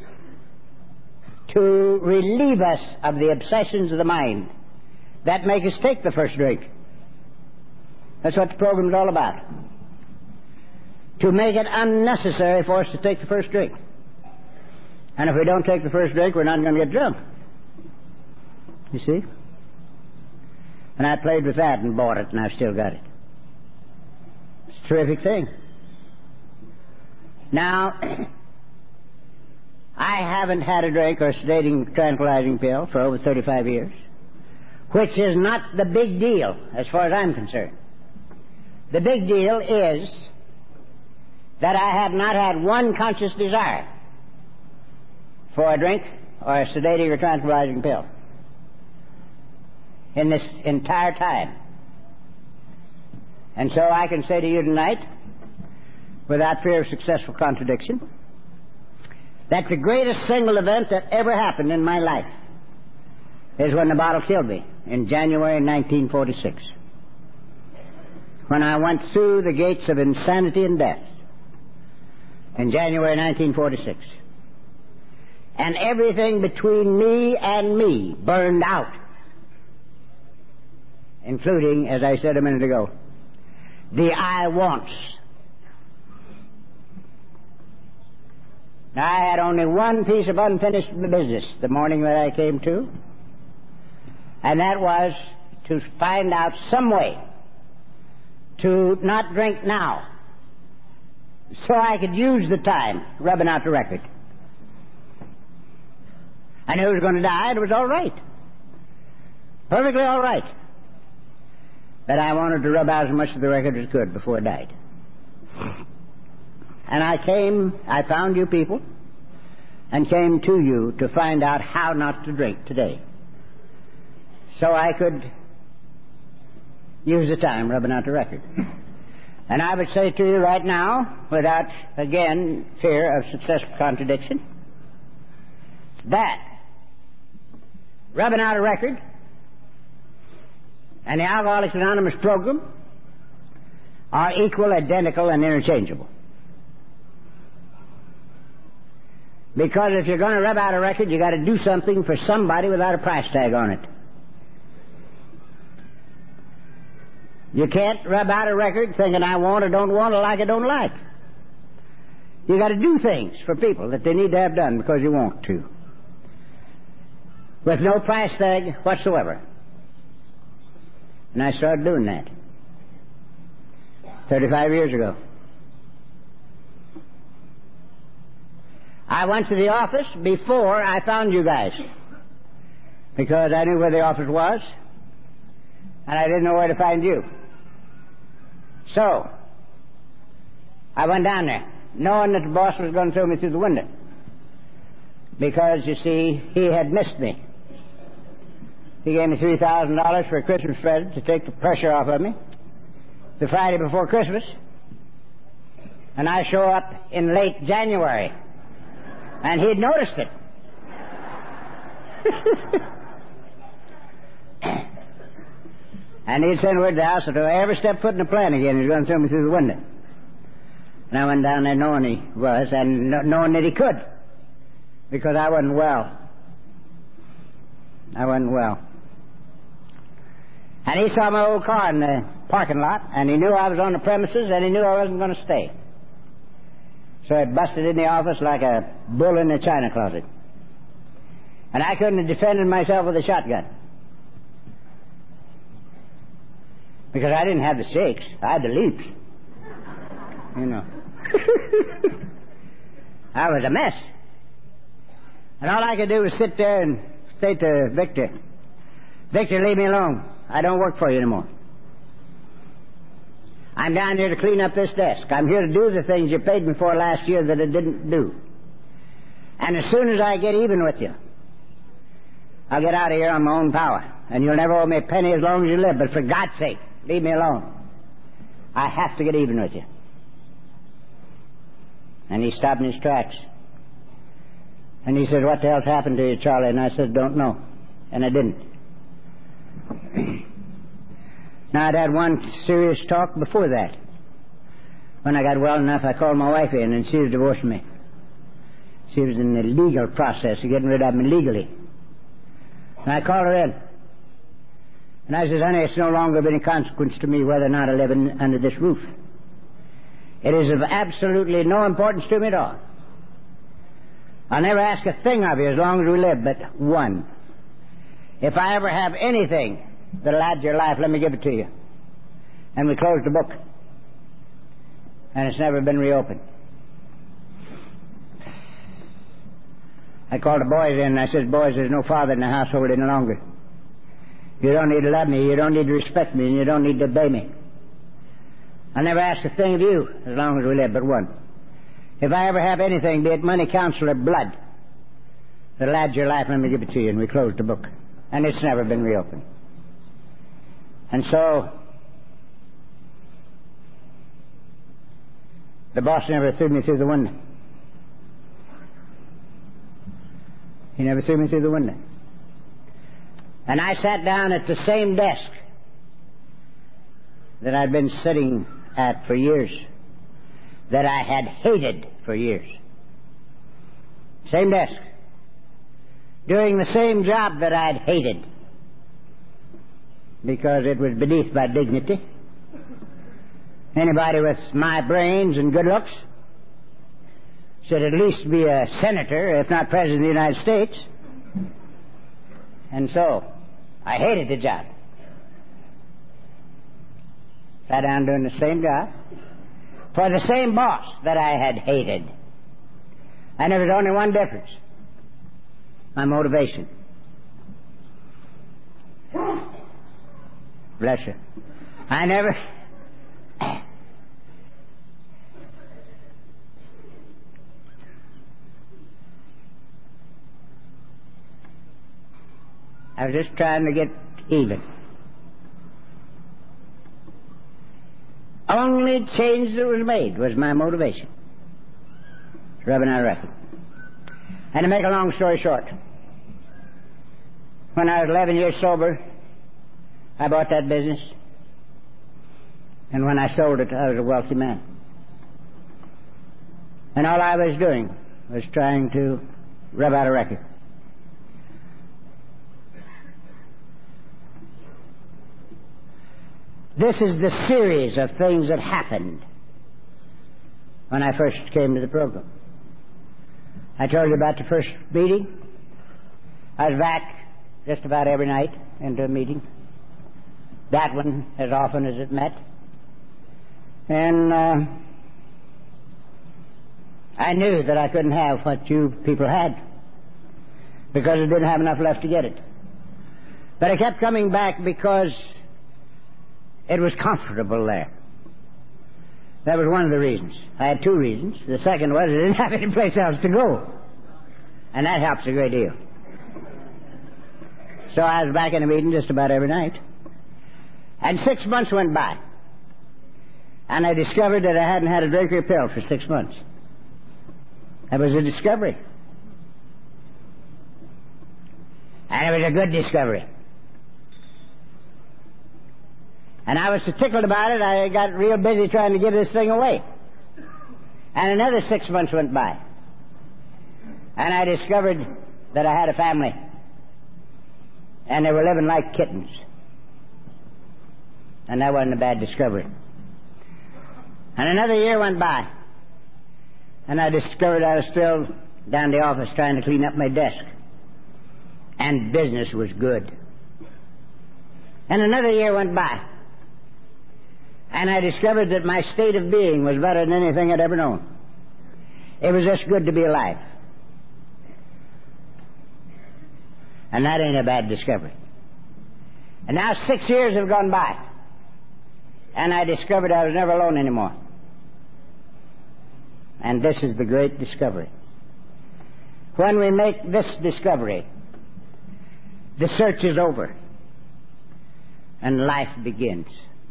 to relieve us of the obsessions of the mind that make us take the first drink. That's what the program is all about. To make it unnecessary for us to take the first drink. And if we don't take the first drink, we're not going to get drunk. You see? And I played with that and bought it, and I've still got it. It's a terrific thing. Now, I haven't had a drink or sedating tranquilizing pill for over 35 years, which is not the big deal as far as I'm concerned. The big deal is that I have not had one conscious desire for a drink or a sedating or tranquilizing pill in this entire time. And so I can say to you tonight, without fear of successful contradiction, that the greatest single event that ever happened in my life is when the bottle killed me in January 1946. When I went through the gates of insanity and death in January 1946. And everything between me and me burned out, including, as I said a minute ago, the I wants. Now, I had only one piece of unfinished business the morning that I came to, and that was to find out some way to not drink now so I could use the time rubbing out the record. I knew I was going to die, and it was all right. Perfectly all right. But I wanted to rub out as much of the record as could before I died. And I found you people, and came to you to find out how not to drink today. So I could use the time rubbing out the record. And I would say to you right now, without, again, fear of successful contradiction, that rubbing out a record and the Alcoholics Anonymous program are equal, identical, and interchangeable. Because if you're going to rub out a record, you've got to do something for somebody without a price tag on it. You can't rub out a record thinking I want or don't want or like or don't like. You've got to do things for people that they need to have done because you want to, with no price tag whatsoever. And I started doing that 35 years ago. I went to the office before I found you guys, because I knew where the office was, and I didn't know where to find you. So, I went down there, knowing that the boss was going to throw me through the window, because, you see, he had missed me. He gave me $3,000 for a Christmas present to take the pressure off of me the Friday before Christmas, and I show up in late January, and he'd noticed it. And he'd send word to the house that if I ever step foot in the plant again, he was going to throw me through the window. And I went down there knowing he was, and knowing that he could, because I wasn't well. I wasn't well. And he saw my old car in the parking lot, and he knew I was on the premises, and he knew I wasn't going to stay. So he busted in the office like a bull in a china closet. And I couldn't have defended myself with a shotgun. Because I didn't have the shakes. I had the leaps. You know. I was a mess. And all I could do was sit there and say to Victor, Victor, leave me alone. I don't work for you anymore. I'm down here to clean up this desk. I'm here to do the things you paid me for last year that I didn't do. And as soon as I get even with you, I'll get out of here on my own power. And you'll never owe me a penny as long as you live. But for God's sake, leave me alone. I have to get even with you. And he stopped in his tracks. And he said, what the hell's happened to you, Charlie? And I said, don't know. And I didn't. Now, I'd had one serious talk before that. When I got well enough, I called my wife in, and she was divorcing me. She was in the legal process of getting rid of me legally. And I called her in. And I said, honey, it's no longer of any consequence to me whether or not I live under this roof. It is of absolutely no importance to me at all. I'll never ask a thing of you as long as we live, but one. If I ever have anything that'll add to your life, let me give it to you. And we closed the book. And it's never been reopened. I called the boys in and I said, boys, there's no father in the household any longer. You don't need to love me, you don't need to respect me, and you don't need to obey me. I'll never ask a thing of you as long as we live, but one. If I ever have anything, be it money, counsel, or blood, that'll add to your life, let me give it to you. And we closed the book. And it's never been reopened. And so, the boss never threw me through the window. He never threw me through the window. And I sat down at the same desk that I'd been sitting at for years, that I had hated for years. Same desk. Doing the same job that I'd hated. Because it was beneath my dignity. Anybody with my brains and good looks should at least be a senator, if not president of the United States. And so, I hated the job. Sat down doing the same job for the same boss that I had hated. And there was only one difference. My motivation. Bless you. I never... I was just trying to get even. Only change that was made was my motivation. Rubbing out a record. And to make a long story short, when I was 11 years sober, I bought that business. And when I sold it, I was a wealthy man. And all I was doing was trying to rub out a record. This is the series of things that happened when I first came to the program. I told you about the first meeting. I was back just about every night into a meeting. That one as often as it met. And I knew that I couldn't have what you people had because I didn't have enough left to get it. But I kept coming back because it was comfortable there. That was one of the reasons. I had two reasons. The second was I didn't have any place else to go. And that helps a great deal. So I was back in a meeting just about every night. And 6 months went by. And I discovered that I hadn't had a drink or a pill for 6 months. That was a discovery. And it was a good discovery. And I was so tickled about it, I got real busy trying to give this thing away. And another 6 months went by. And I discovered that I had a family. and they were living like kittens. And that wasn't a bad discovery. And another year went by, and I discovered I was still down the office trying to clean up my desk. And business was good. And another year went by, and I discovered that my state of being was better than anything I'd ever known. It was just good to be alive. And that ain't a bad discovery. And now 6 years have gone by, and I discovered I was never alone anymore. And this is the great discovery. When we make this discovery, the search is over, and life begins.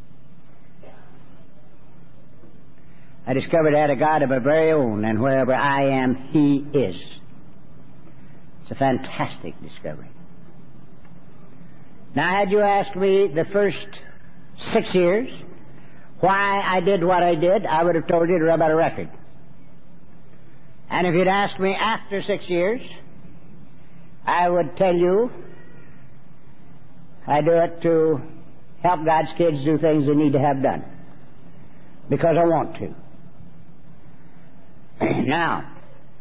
I discovered I had a God of my very own, and wherever I am, He is. It's a fantastic discovery. Now, had you asked me the first 6 years why I did what I did, I would have told you to rub out a record. And if you'd asked me after 6 years, I would tell you I do it to help God's kids do things they need to have done, because I want to. Now,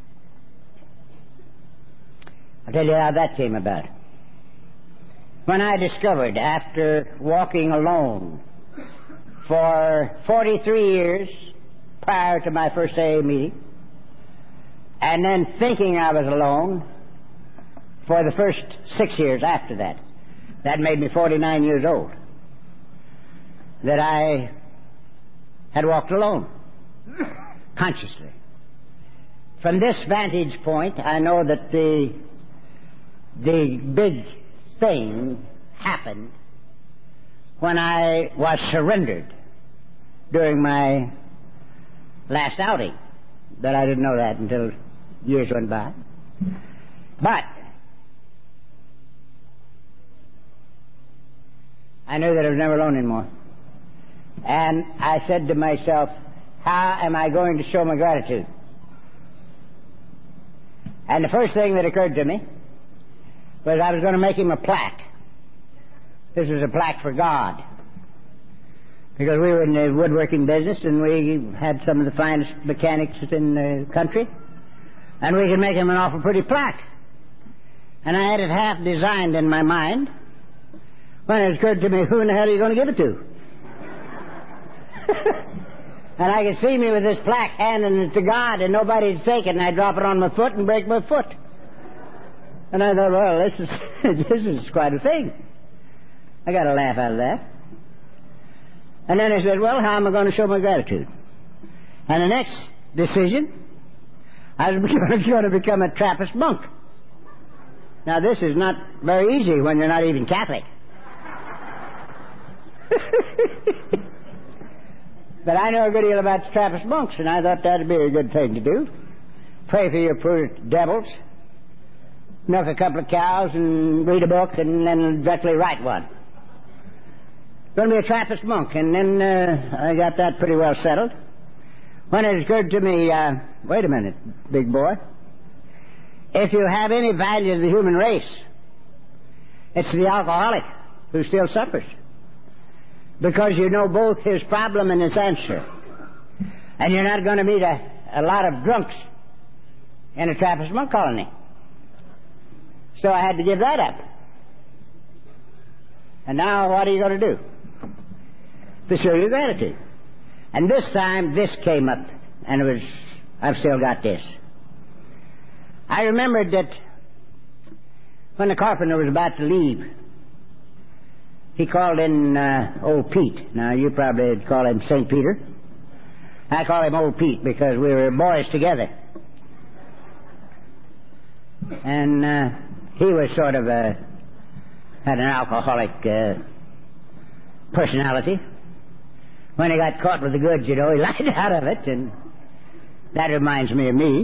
I'll tell you how that came about. When I discovered, after walking alone for 43 years prior to my first AA meeting, and then thinking I was alone for the first 6 years after that, that made me 49 years old, that I had walked alone, consciously. From this vantage point, I know that the big thing happened when I was surrendered during my last outing. But I didn't know that until years went by. But I knew that I was never alone anymore. And I said to myself, how am I going to show my gratitude? And the first thing that occurred to me was I was going to make him a plaque. This was a plaque for God, because we were in the woodworking business and we had some of the finest mechanics in the country, and we could make him an awful pretty plaque. And I had it half designed in my mind when it occurred to me, who in the hell are you going to give it to? And I could see me with this plaque handing it to God, and nobody'd take it, and I'd drop it on my foot and break my foot. And I thought, well, this is quite a thing. I got a laugh out of that. And then I said, well, how am I going to show my gratitude? And the next decision, I was going to become a Trappist monk. Now, this is not very easy when you're not even Catholic. But I know a good deal about the Trappist monks, and I thought that would be a good thing to do. Pray for your poor devils, milk a couple of cows, and read a book, and then directly write one. Going to be a Trappist monk, and then I got that pretty well settled. When it occurred to me, wait a minute, big boy. If you have any value to the human race, it's the alcoholic who still suffers, because you know both his problem and his answer. And you're not going to meet a lot of drunks in a Trappist monk colony. So I had to give that up. And now what are you going to do? To show your gratitude. And this time, this came up, and I've still got this. I remembered that when the carpenter was about to leave, he called in old Pete. Now, you probably call him St. Peter. I call him old Pete because we were boys together. And he was sort of had an alcoholic personality. When he got caught with the goods, you know, he lied out of it, and that reminds me of me.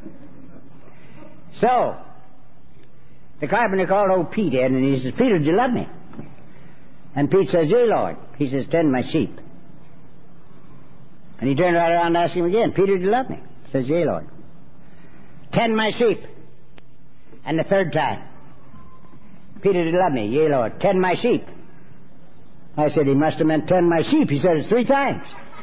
So, the carpenter called old Pete in, and he says, Peter, do you love me? And Pete says, yea, Lord. He says, tend my sheep. And he turned right around and asked him again, Peter, do you love me? He says, yea, Lord. Tend my sheep. And the third time, Peter did love me. Yea, Lord. Tend my sheep. I said, he must have meant tend my sheep. He said it 3 times.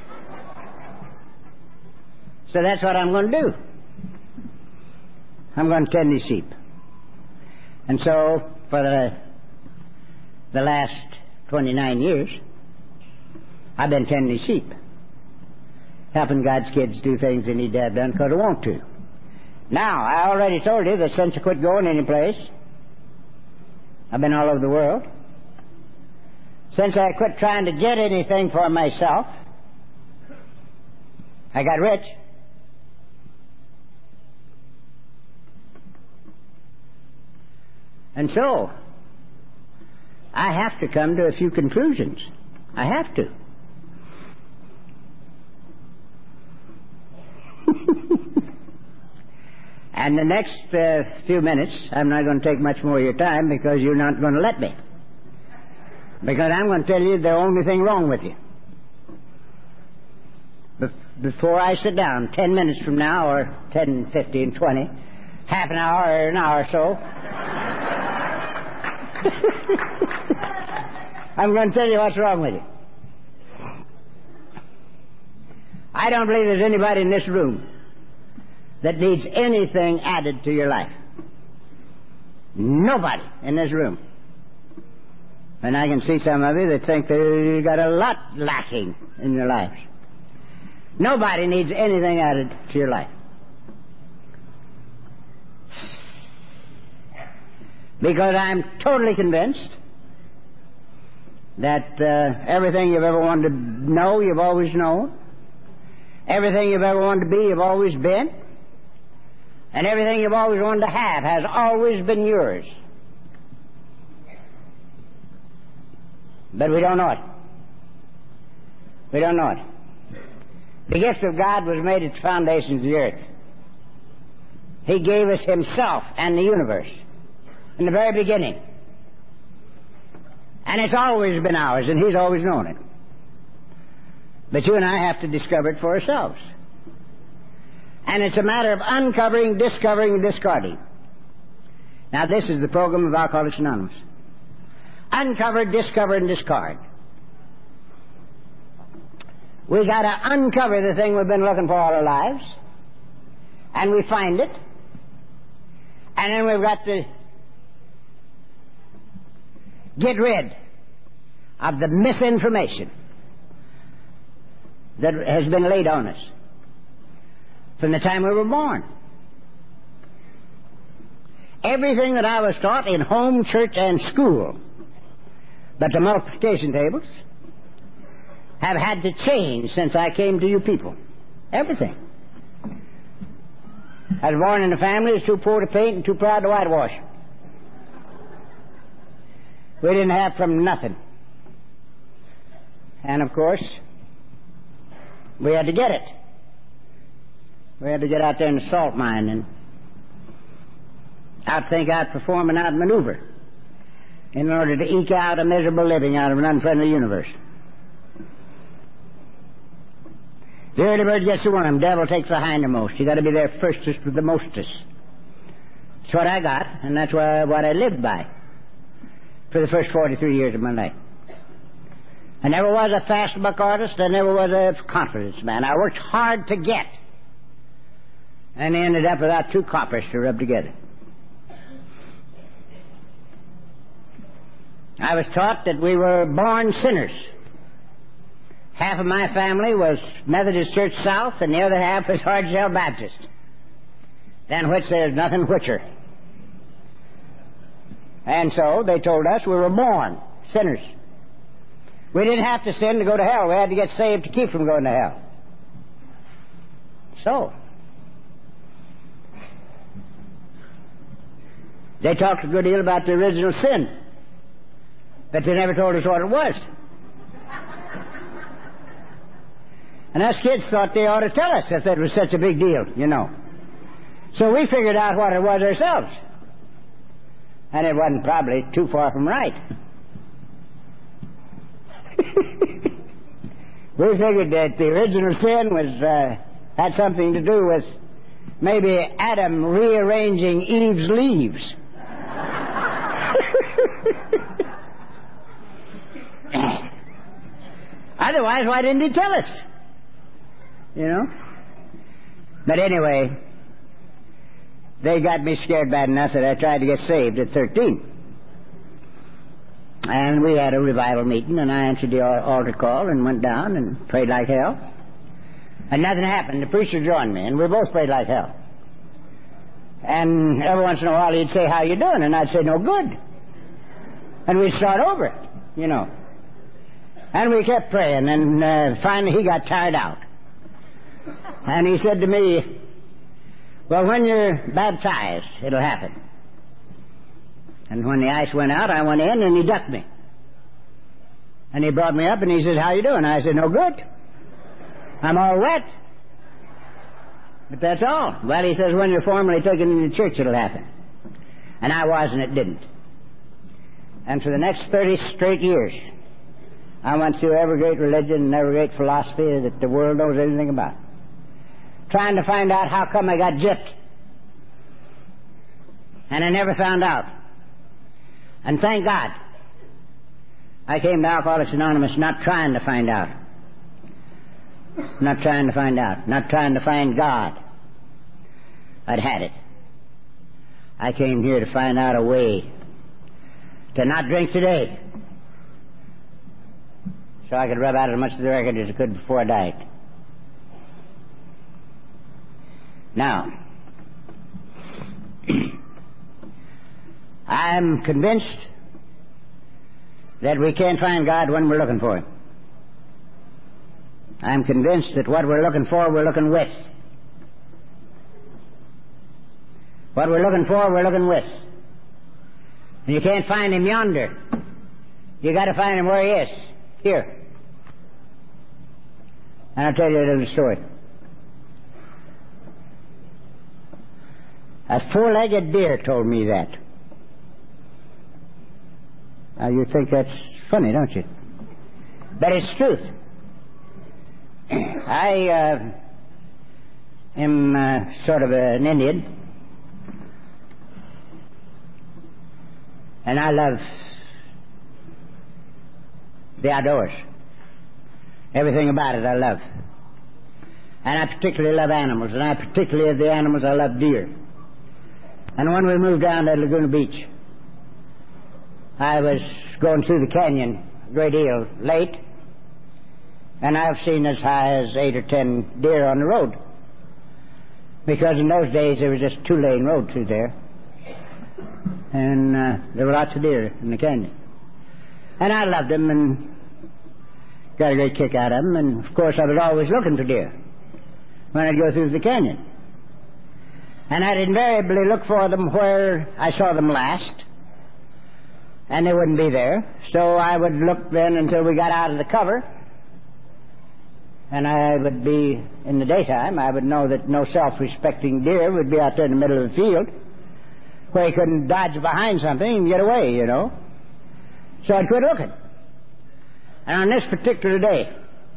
So that's what I'm going to do. I'm going to tend these sheep. And so, for the last 29 years, I've been tending these sheep. Helping God's kids do things they need to have done because they want to. Now, I already told you that since I quit going any place, I've been all over the world. Since I quit trying to get anything for myself, I got rich. And so, I have to come to a few conclusions. I have to. And the next few minutes, I'm not going to take much more of your time because you're not going to let me. Because I'm going to tell you the only thing wrong with you. Before I sit down, 10 minutes from now, or 10, 15, 20, half an hour or an hour or so, I'm going to tell you what's wrong with you. I don't believe there's anybody in this room that needs anything added to your life. Nobody in this room. And I can see some of you that think that you've got a lot lacking in your lives. Nobody needs anything added to your life. Because I'm totally convinced that everything you've ever wanted to know, you've always known. Everything you've ever wanted to be, you've always been. And everything you've always wanted to have has always been yours. But we don't know it. We don't know it. The gift of God was made at the foundations of the earth. He gave us Himself and the universe in the very beginning. And it's always been ours, and He's always known it. But you and I have to discover it for ourselves. And it's a matter of uncovering, discovering, and discarding. Now, this is the program of Alcoholics Anonymous. Uncover, discover, and discard. We've got to uncover the thing we've been looking for all our lives. And we find it. And then we've got to get rid of the misinformation that has been laid on us from the time we were born. Everything that I was taught in home, church, and school, but the multiplication tables, have had to change since I came to you people. Everything. I was born in a family that was too poor to paint and too proud to whitewash. We didn't have from nothing. And of course, we had to get it. We had to get out there in the salt mine and outthink, outperform, and outmaneuver in order to eke out a miserable living out of an unfriendly universe. The early bird gets the worm, devil takes the hindermost. You got to be there firstest with the mostest. That's what I got, and that's what I lived by for the first 43 years of my life. I never was a fast buck artist. I never was a confidence man. I worked hard to get, and ended up without 2 coppers to rub together. I was taught that we were born sinners. Half of my family was Methodist Church South, and the other half was Hardshell Baptist, than which there's nothing whicher. And so they told us we were born sinners. We didn't have to sin to go to hell. We had to get saved to keep from going to hell. So, they talked a good deal about the original sin, but they never told us what it was. And us kids thought they ought to tell us if that was such a big deal, you know. So we figured out what it was ourselves. And it wasn't probably too far from right. We figured that the original sin was had something to do with maybe Adam rearranging Eve's leaves. Otherwise, why didn't he tell us? You know? But anyway, they got me scared bad enough that I tried to get saved at 13. And we had a revival meeting, and I answered the altar call and went down and prayed like hell. And nothing happened. The preacher joined me, and we both prayed like hell. And every once in a while he'd say, "How you doing?" And I'd say, "No good." And we'd start over, you know. And we kept praying, and finally he got tired out. And he said to me, "Well, when you're baptized, it'll happen." And when the ice went out, I went in, and he ducked me. And he brought me up, and he said, "How you doing?" I said, "No good. I'm all wet." But that's all. Well, he says, "When you're formally taken into church, it'll happen." And I was, and it didn't. And for the next 30 straight years, I went through every great religion and every great philosophy that the world knows anything about, trying to find out how come I got gypped. And I never found out. And thank God, I came to Alcoholics Anonymous not trying to find out. Not trying to find out. Not trying to find God. I'd had it. I came here to find out a way to not drink today, so I could rub out as much of the record as I could before I died. Now, I'm convinced that we can't find God when we're looking for Him. I'm convinced that what we're looking for, we're looking with. What we're looking for, we're looking with. And you can't find Him yonder. You got to find Him where He is, here. And I'll tell you a little story. A four-legged deer told me that. Now, you think that's funny, don't you? But it's truth. I am sort of an Indian, and I love the outdoors. Everything about it I love. And I particularly love animals, and I particularly of the animals I love deer. And when we moved down to Laguna Beach, I was going through the canyon a great deal late, and I've seen as high as 8 or 10 deer on the road. Because in those days there was just a 2-lane road through there. And there were lots of deer in the canyon. And I loved them and got a great kick out of them. And of course I was always looking for deer when I'd go through the canyon. And I'd invariably look for them where I saw them last. And they wouldn't be there. So I would look then until we got out of the cover. And I would be, in the daytime, I would know that no self-respecting deer would be out there in the middle of the field where he couldn't dodge behind something and get away, you know. So I'd quit looking. And on this particular day,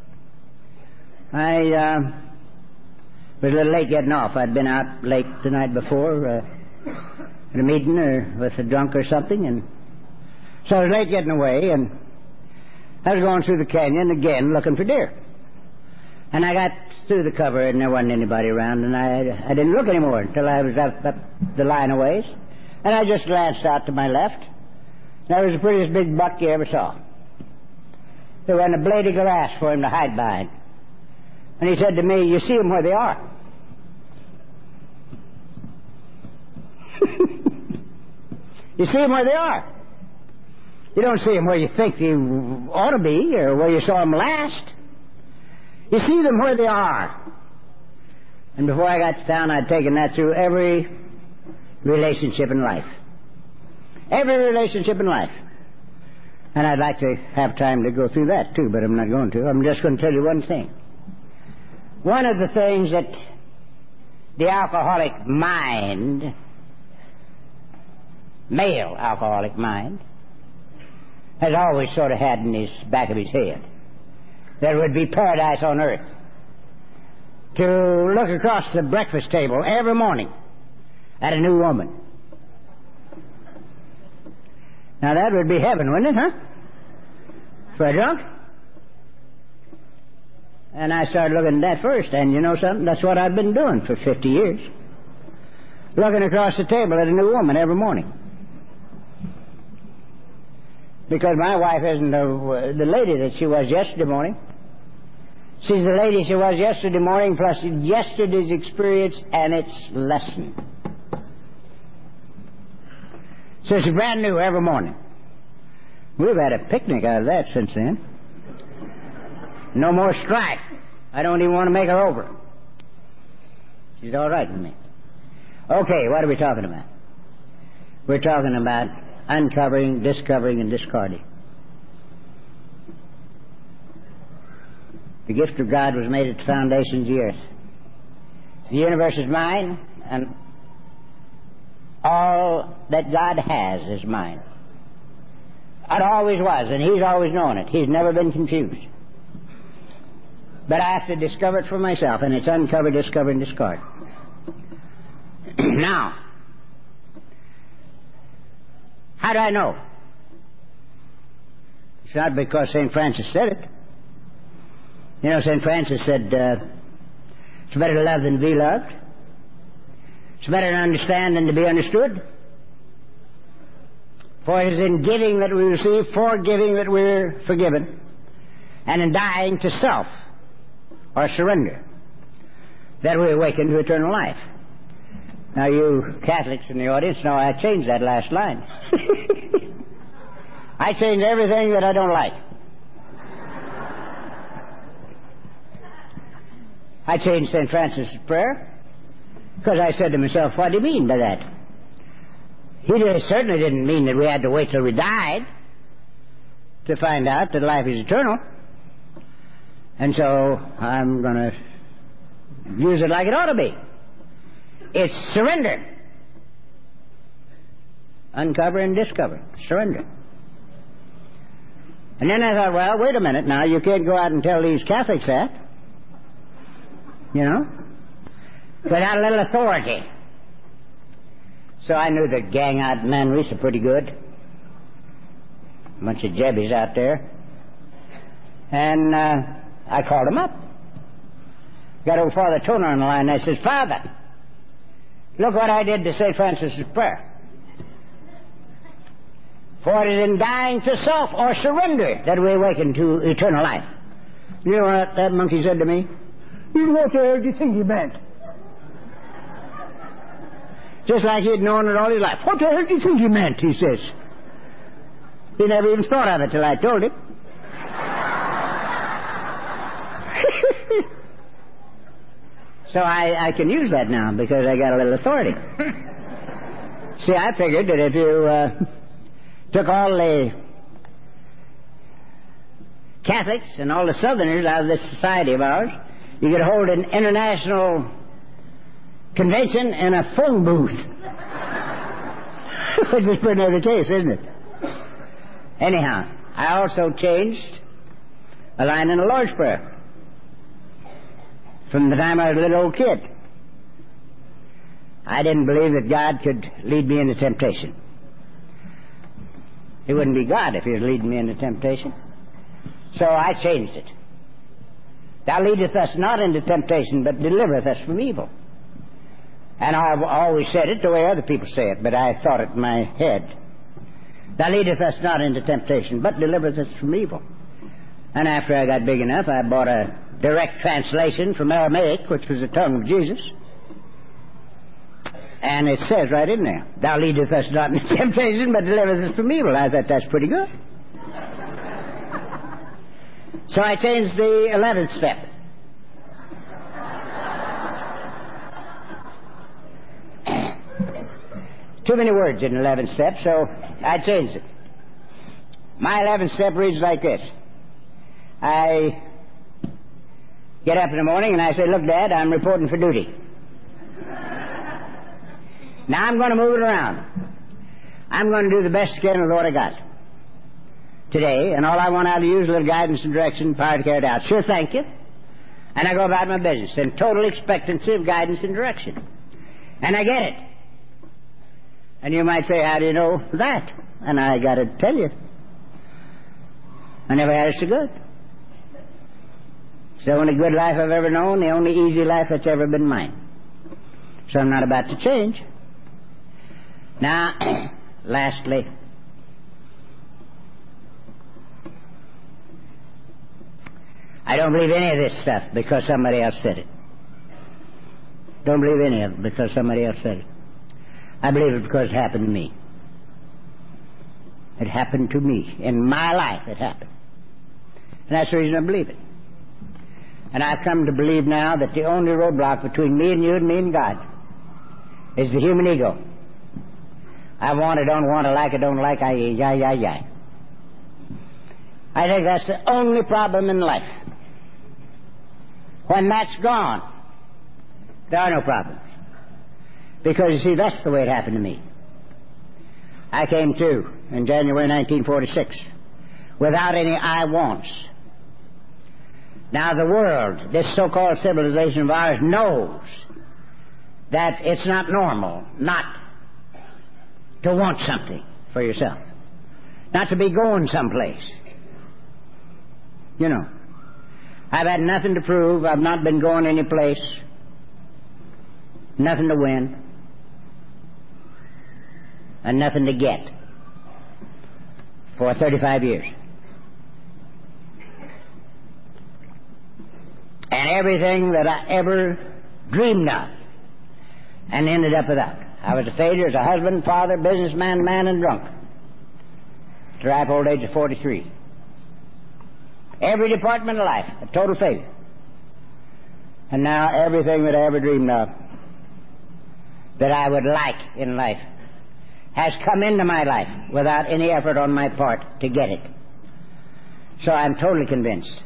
I was a little late getting off. I'd been out late the night before at a meeting or with a drunk or something, and so I was late getting away, and I was going through the canyon again looking for deer. And I got through the cover, and there wasn't anybody around, and I didn't look anymore until I was up the line a ways. And I just glanced out to my left. There was the prettiest big buck you ever saw. There wasn't a blade of grass for him to hide behind. And he said to me, "You see them where they are." You see them where they are. You don't see them where you think they ought to be or where you saw them last. You see them where they are. And before I got to town, I'd taken that through every relationship in life. Every relationship in life. And I'd like to have time to go through that too, but I'm not going to. I'm just going to tell you one thing. One of the things that the alcoholic mind, male alcoholic mind, has always sort of had in his back of his head, there would be paradise on earth. To look across the breakfast table every morning at a new woman. Now that would be heaven, wouldn't it, huh? For a drunk? And I started looking at that first, and you know something? That's what I've been doing for 50 years. Looking across the table at a new woman every morning. Because my wife isn't the lady that she was yesterday morning. She's the lady she was yesterday morning, plus yesterday's experience and its lesson. So she's brand new every morning. We've had a picnic out of that since then. No more strife. I don't even want to make her over. She's all right with me. Okay, what are we talking about? We're talking about uncovering, discovering, and discarding. The gift of God was made at the foundations of the earth. The universe is mine, and all that God has is mine. It always was, and He's always known it. He's never been confused. But I have to discover it for myself, and it's uncover, discover, and discard. Now, how do I know? It's not because St. Francis said it. You know, St. Francis said, it's better to love than to be loved. It's better to understand than to be understood. For it is in giving that we receive, forgiving that we're forgiven, and in dying to self, or surrender, that we awaken to eternal life. Now, you Catholics in the audience know I changed that last line. I changed everything that I don't like. I changed St. Francis' prayer because I said to myself, what do you mean by that? He certainly didn't mean that we had to wait till we died to find out that life is eternal. And so I'm going to use it like it ought to be. It's surrender. Uncover and discover. Surrender. And then I thought, well, wait a minute now. You can't go out and tell these Catholics that. You know? Without a little authority. So I knew the gang out in Manresa pretty good. A bunch of jebbies out there. And I called them up. Got old Father Toner on the line, and I said, Father, look what I did to St. Francis' prayer. For it is in dying to self or surrender that we awaken to eternal life. You know what that monkey said to me? What the hell do you think he meant? Just like he'd known it all his life. What the hell do you think he meant, he says. He never even thought of it till I told him. So I can use that now because I got a little authority. See, I figured that if you took all the Catholics and all the Southerners out of this society of ours, you could hold an international convention in a phone booth. Which is pretty near the case, isn't it? Anyhow, I also changed a line in the Lord's Prayer. From the time I was a little old kid. I didn't believe that God could lead me into temptation. He wouldn't be God if He was leading me into temptation. So I changed it. Thou leadest us not into temptation, but delivereth us from evil. And I've always said it the way other people say it, but I thought it in my head. Thou leadest us not into temptation, but delivereth us from evil. And after I got big enough, I bought a direct translation from Aramaic, which was the tongue of Jesus. And it says right in there, Thou leadest us not into temptation, but delivereth us from evil. I thought that's pretty good. So I changed the 11th step. Too many words in the 11th step, so I changed it. My 11th step reads like this. I get up in the morning and I say, look, Dad, I'm reporting for duty. Now I'm going to move it around. I'm going to do the best I can with what I got today, and all I want out of you is a little guidance and direction, power to carry it out. Sure, thank you. And I go about my business in total expectancy of guidance and direction. And I get it. And you might say, how do you know that? And I got to tell you, I never had it so good. It's the only good life I've ever known, the only easy life that's ever been mine. So I'm not about to change. Now, lastly, I don't believe any of this stuff because somebody else said it. Don't believe any of it because somebody else said it. I believe it because it happened to me. It happened to me. In my life it happened. And that's the reason I believe it. And I've come to believe now that the only roadblock between me and you and me and God is the human ego. I want it, don't want it, like it, don't like, I think that's the only problem in life. When that's gone, there are no problems. Because, you see, that's the way it happened to me. I came to in January 1946 without any I wants. Now the world, this so-called civilization of ours, knows that it's not normal not to want something for yourself. Not to be going someplace. You know, I've had nothing to prove. I've not been going any place. Nothing to win. And nothing to get for 35 years. And everything that I ever dreamed of and ended up without. I was a failure as a husband, father, businessman, man, and drunk. At the ripe old age of 43. Every department of life, a total failure. And now everything that I ever dreamed of that I would like in life has come into my life without any effort on my part to get it. So I'm totally convinced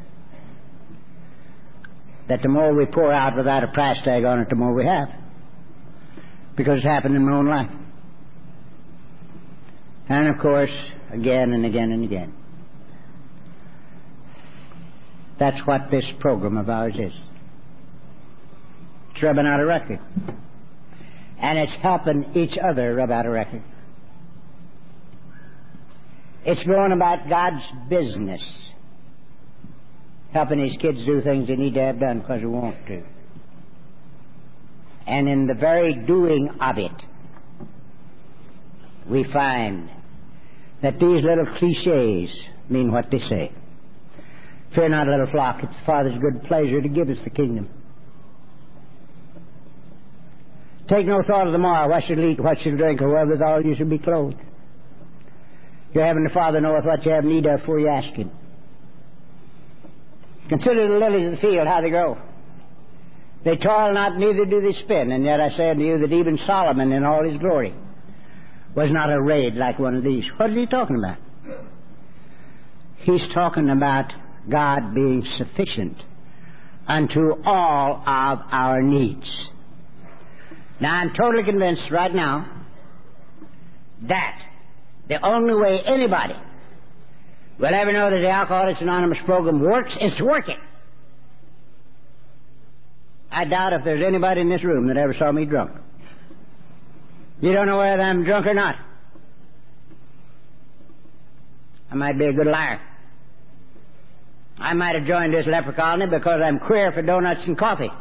that the more we pour out without a price tag on it, the more we have. Because it's happened in my own life. And of course, again and again and again. That's what this program of ours is. It's rubbing out a record. And it's helping each other rub out a record. It's going about God's business. Helping His kids do things they need to have done because they want to. And in the very doing of it, we find that these little cliches mean what they say. Fear not, little flock, it's the Father's good pleasure to give us the kingdom. Take no thought of the morrow, what shall eat, what shall drink, or wherewithal you shall be clothed. Your heavenly Father knoweth what you have need of before you ask Him. Consider the lilies of the field, how they grow. They toil not, neither do they spin. And yet I say unto you that even Solomon in all his glory was not arrayed like one of these. What is he talking about? He's talking about God being sufficient unto all of our needs. Now I'm totally convinced right now that the only way anybody will ever know that the Alcoholics Anonymous program works is to work it. I doubt if there's anybody in this room that ever saw me drunk. You don't know whether I'm drunk or not. I might be a good liar. I might have joined this leper colony because I'm queer for donuts and coffee.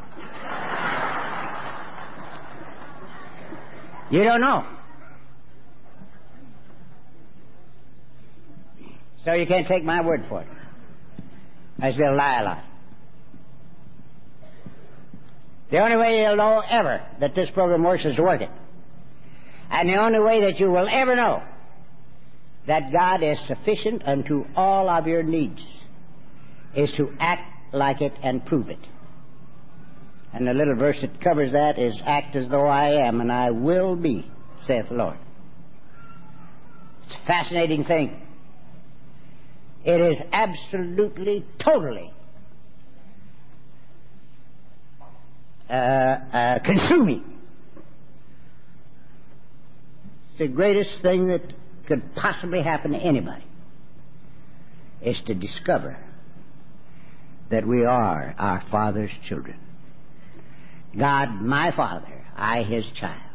You don't know. So you can't take my word for it. I still lie a lot. The only way you'll know ever that this program works is to work it. And the only way that you will ever know that God is sufficient unto all of your needs is to act like it and prove it. And the little verse that covers that is, act as though I am and I will be, saith the Lord. It's a fascinating thing. It is absolutely, totally consuming. It's the greatest thing that could possibly happen to anybody is to discover that we are our Father's children. God, my Father, I, His child.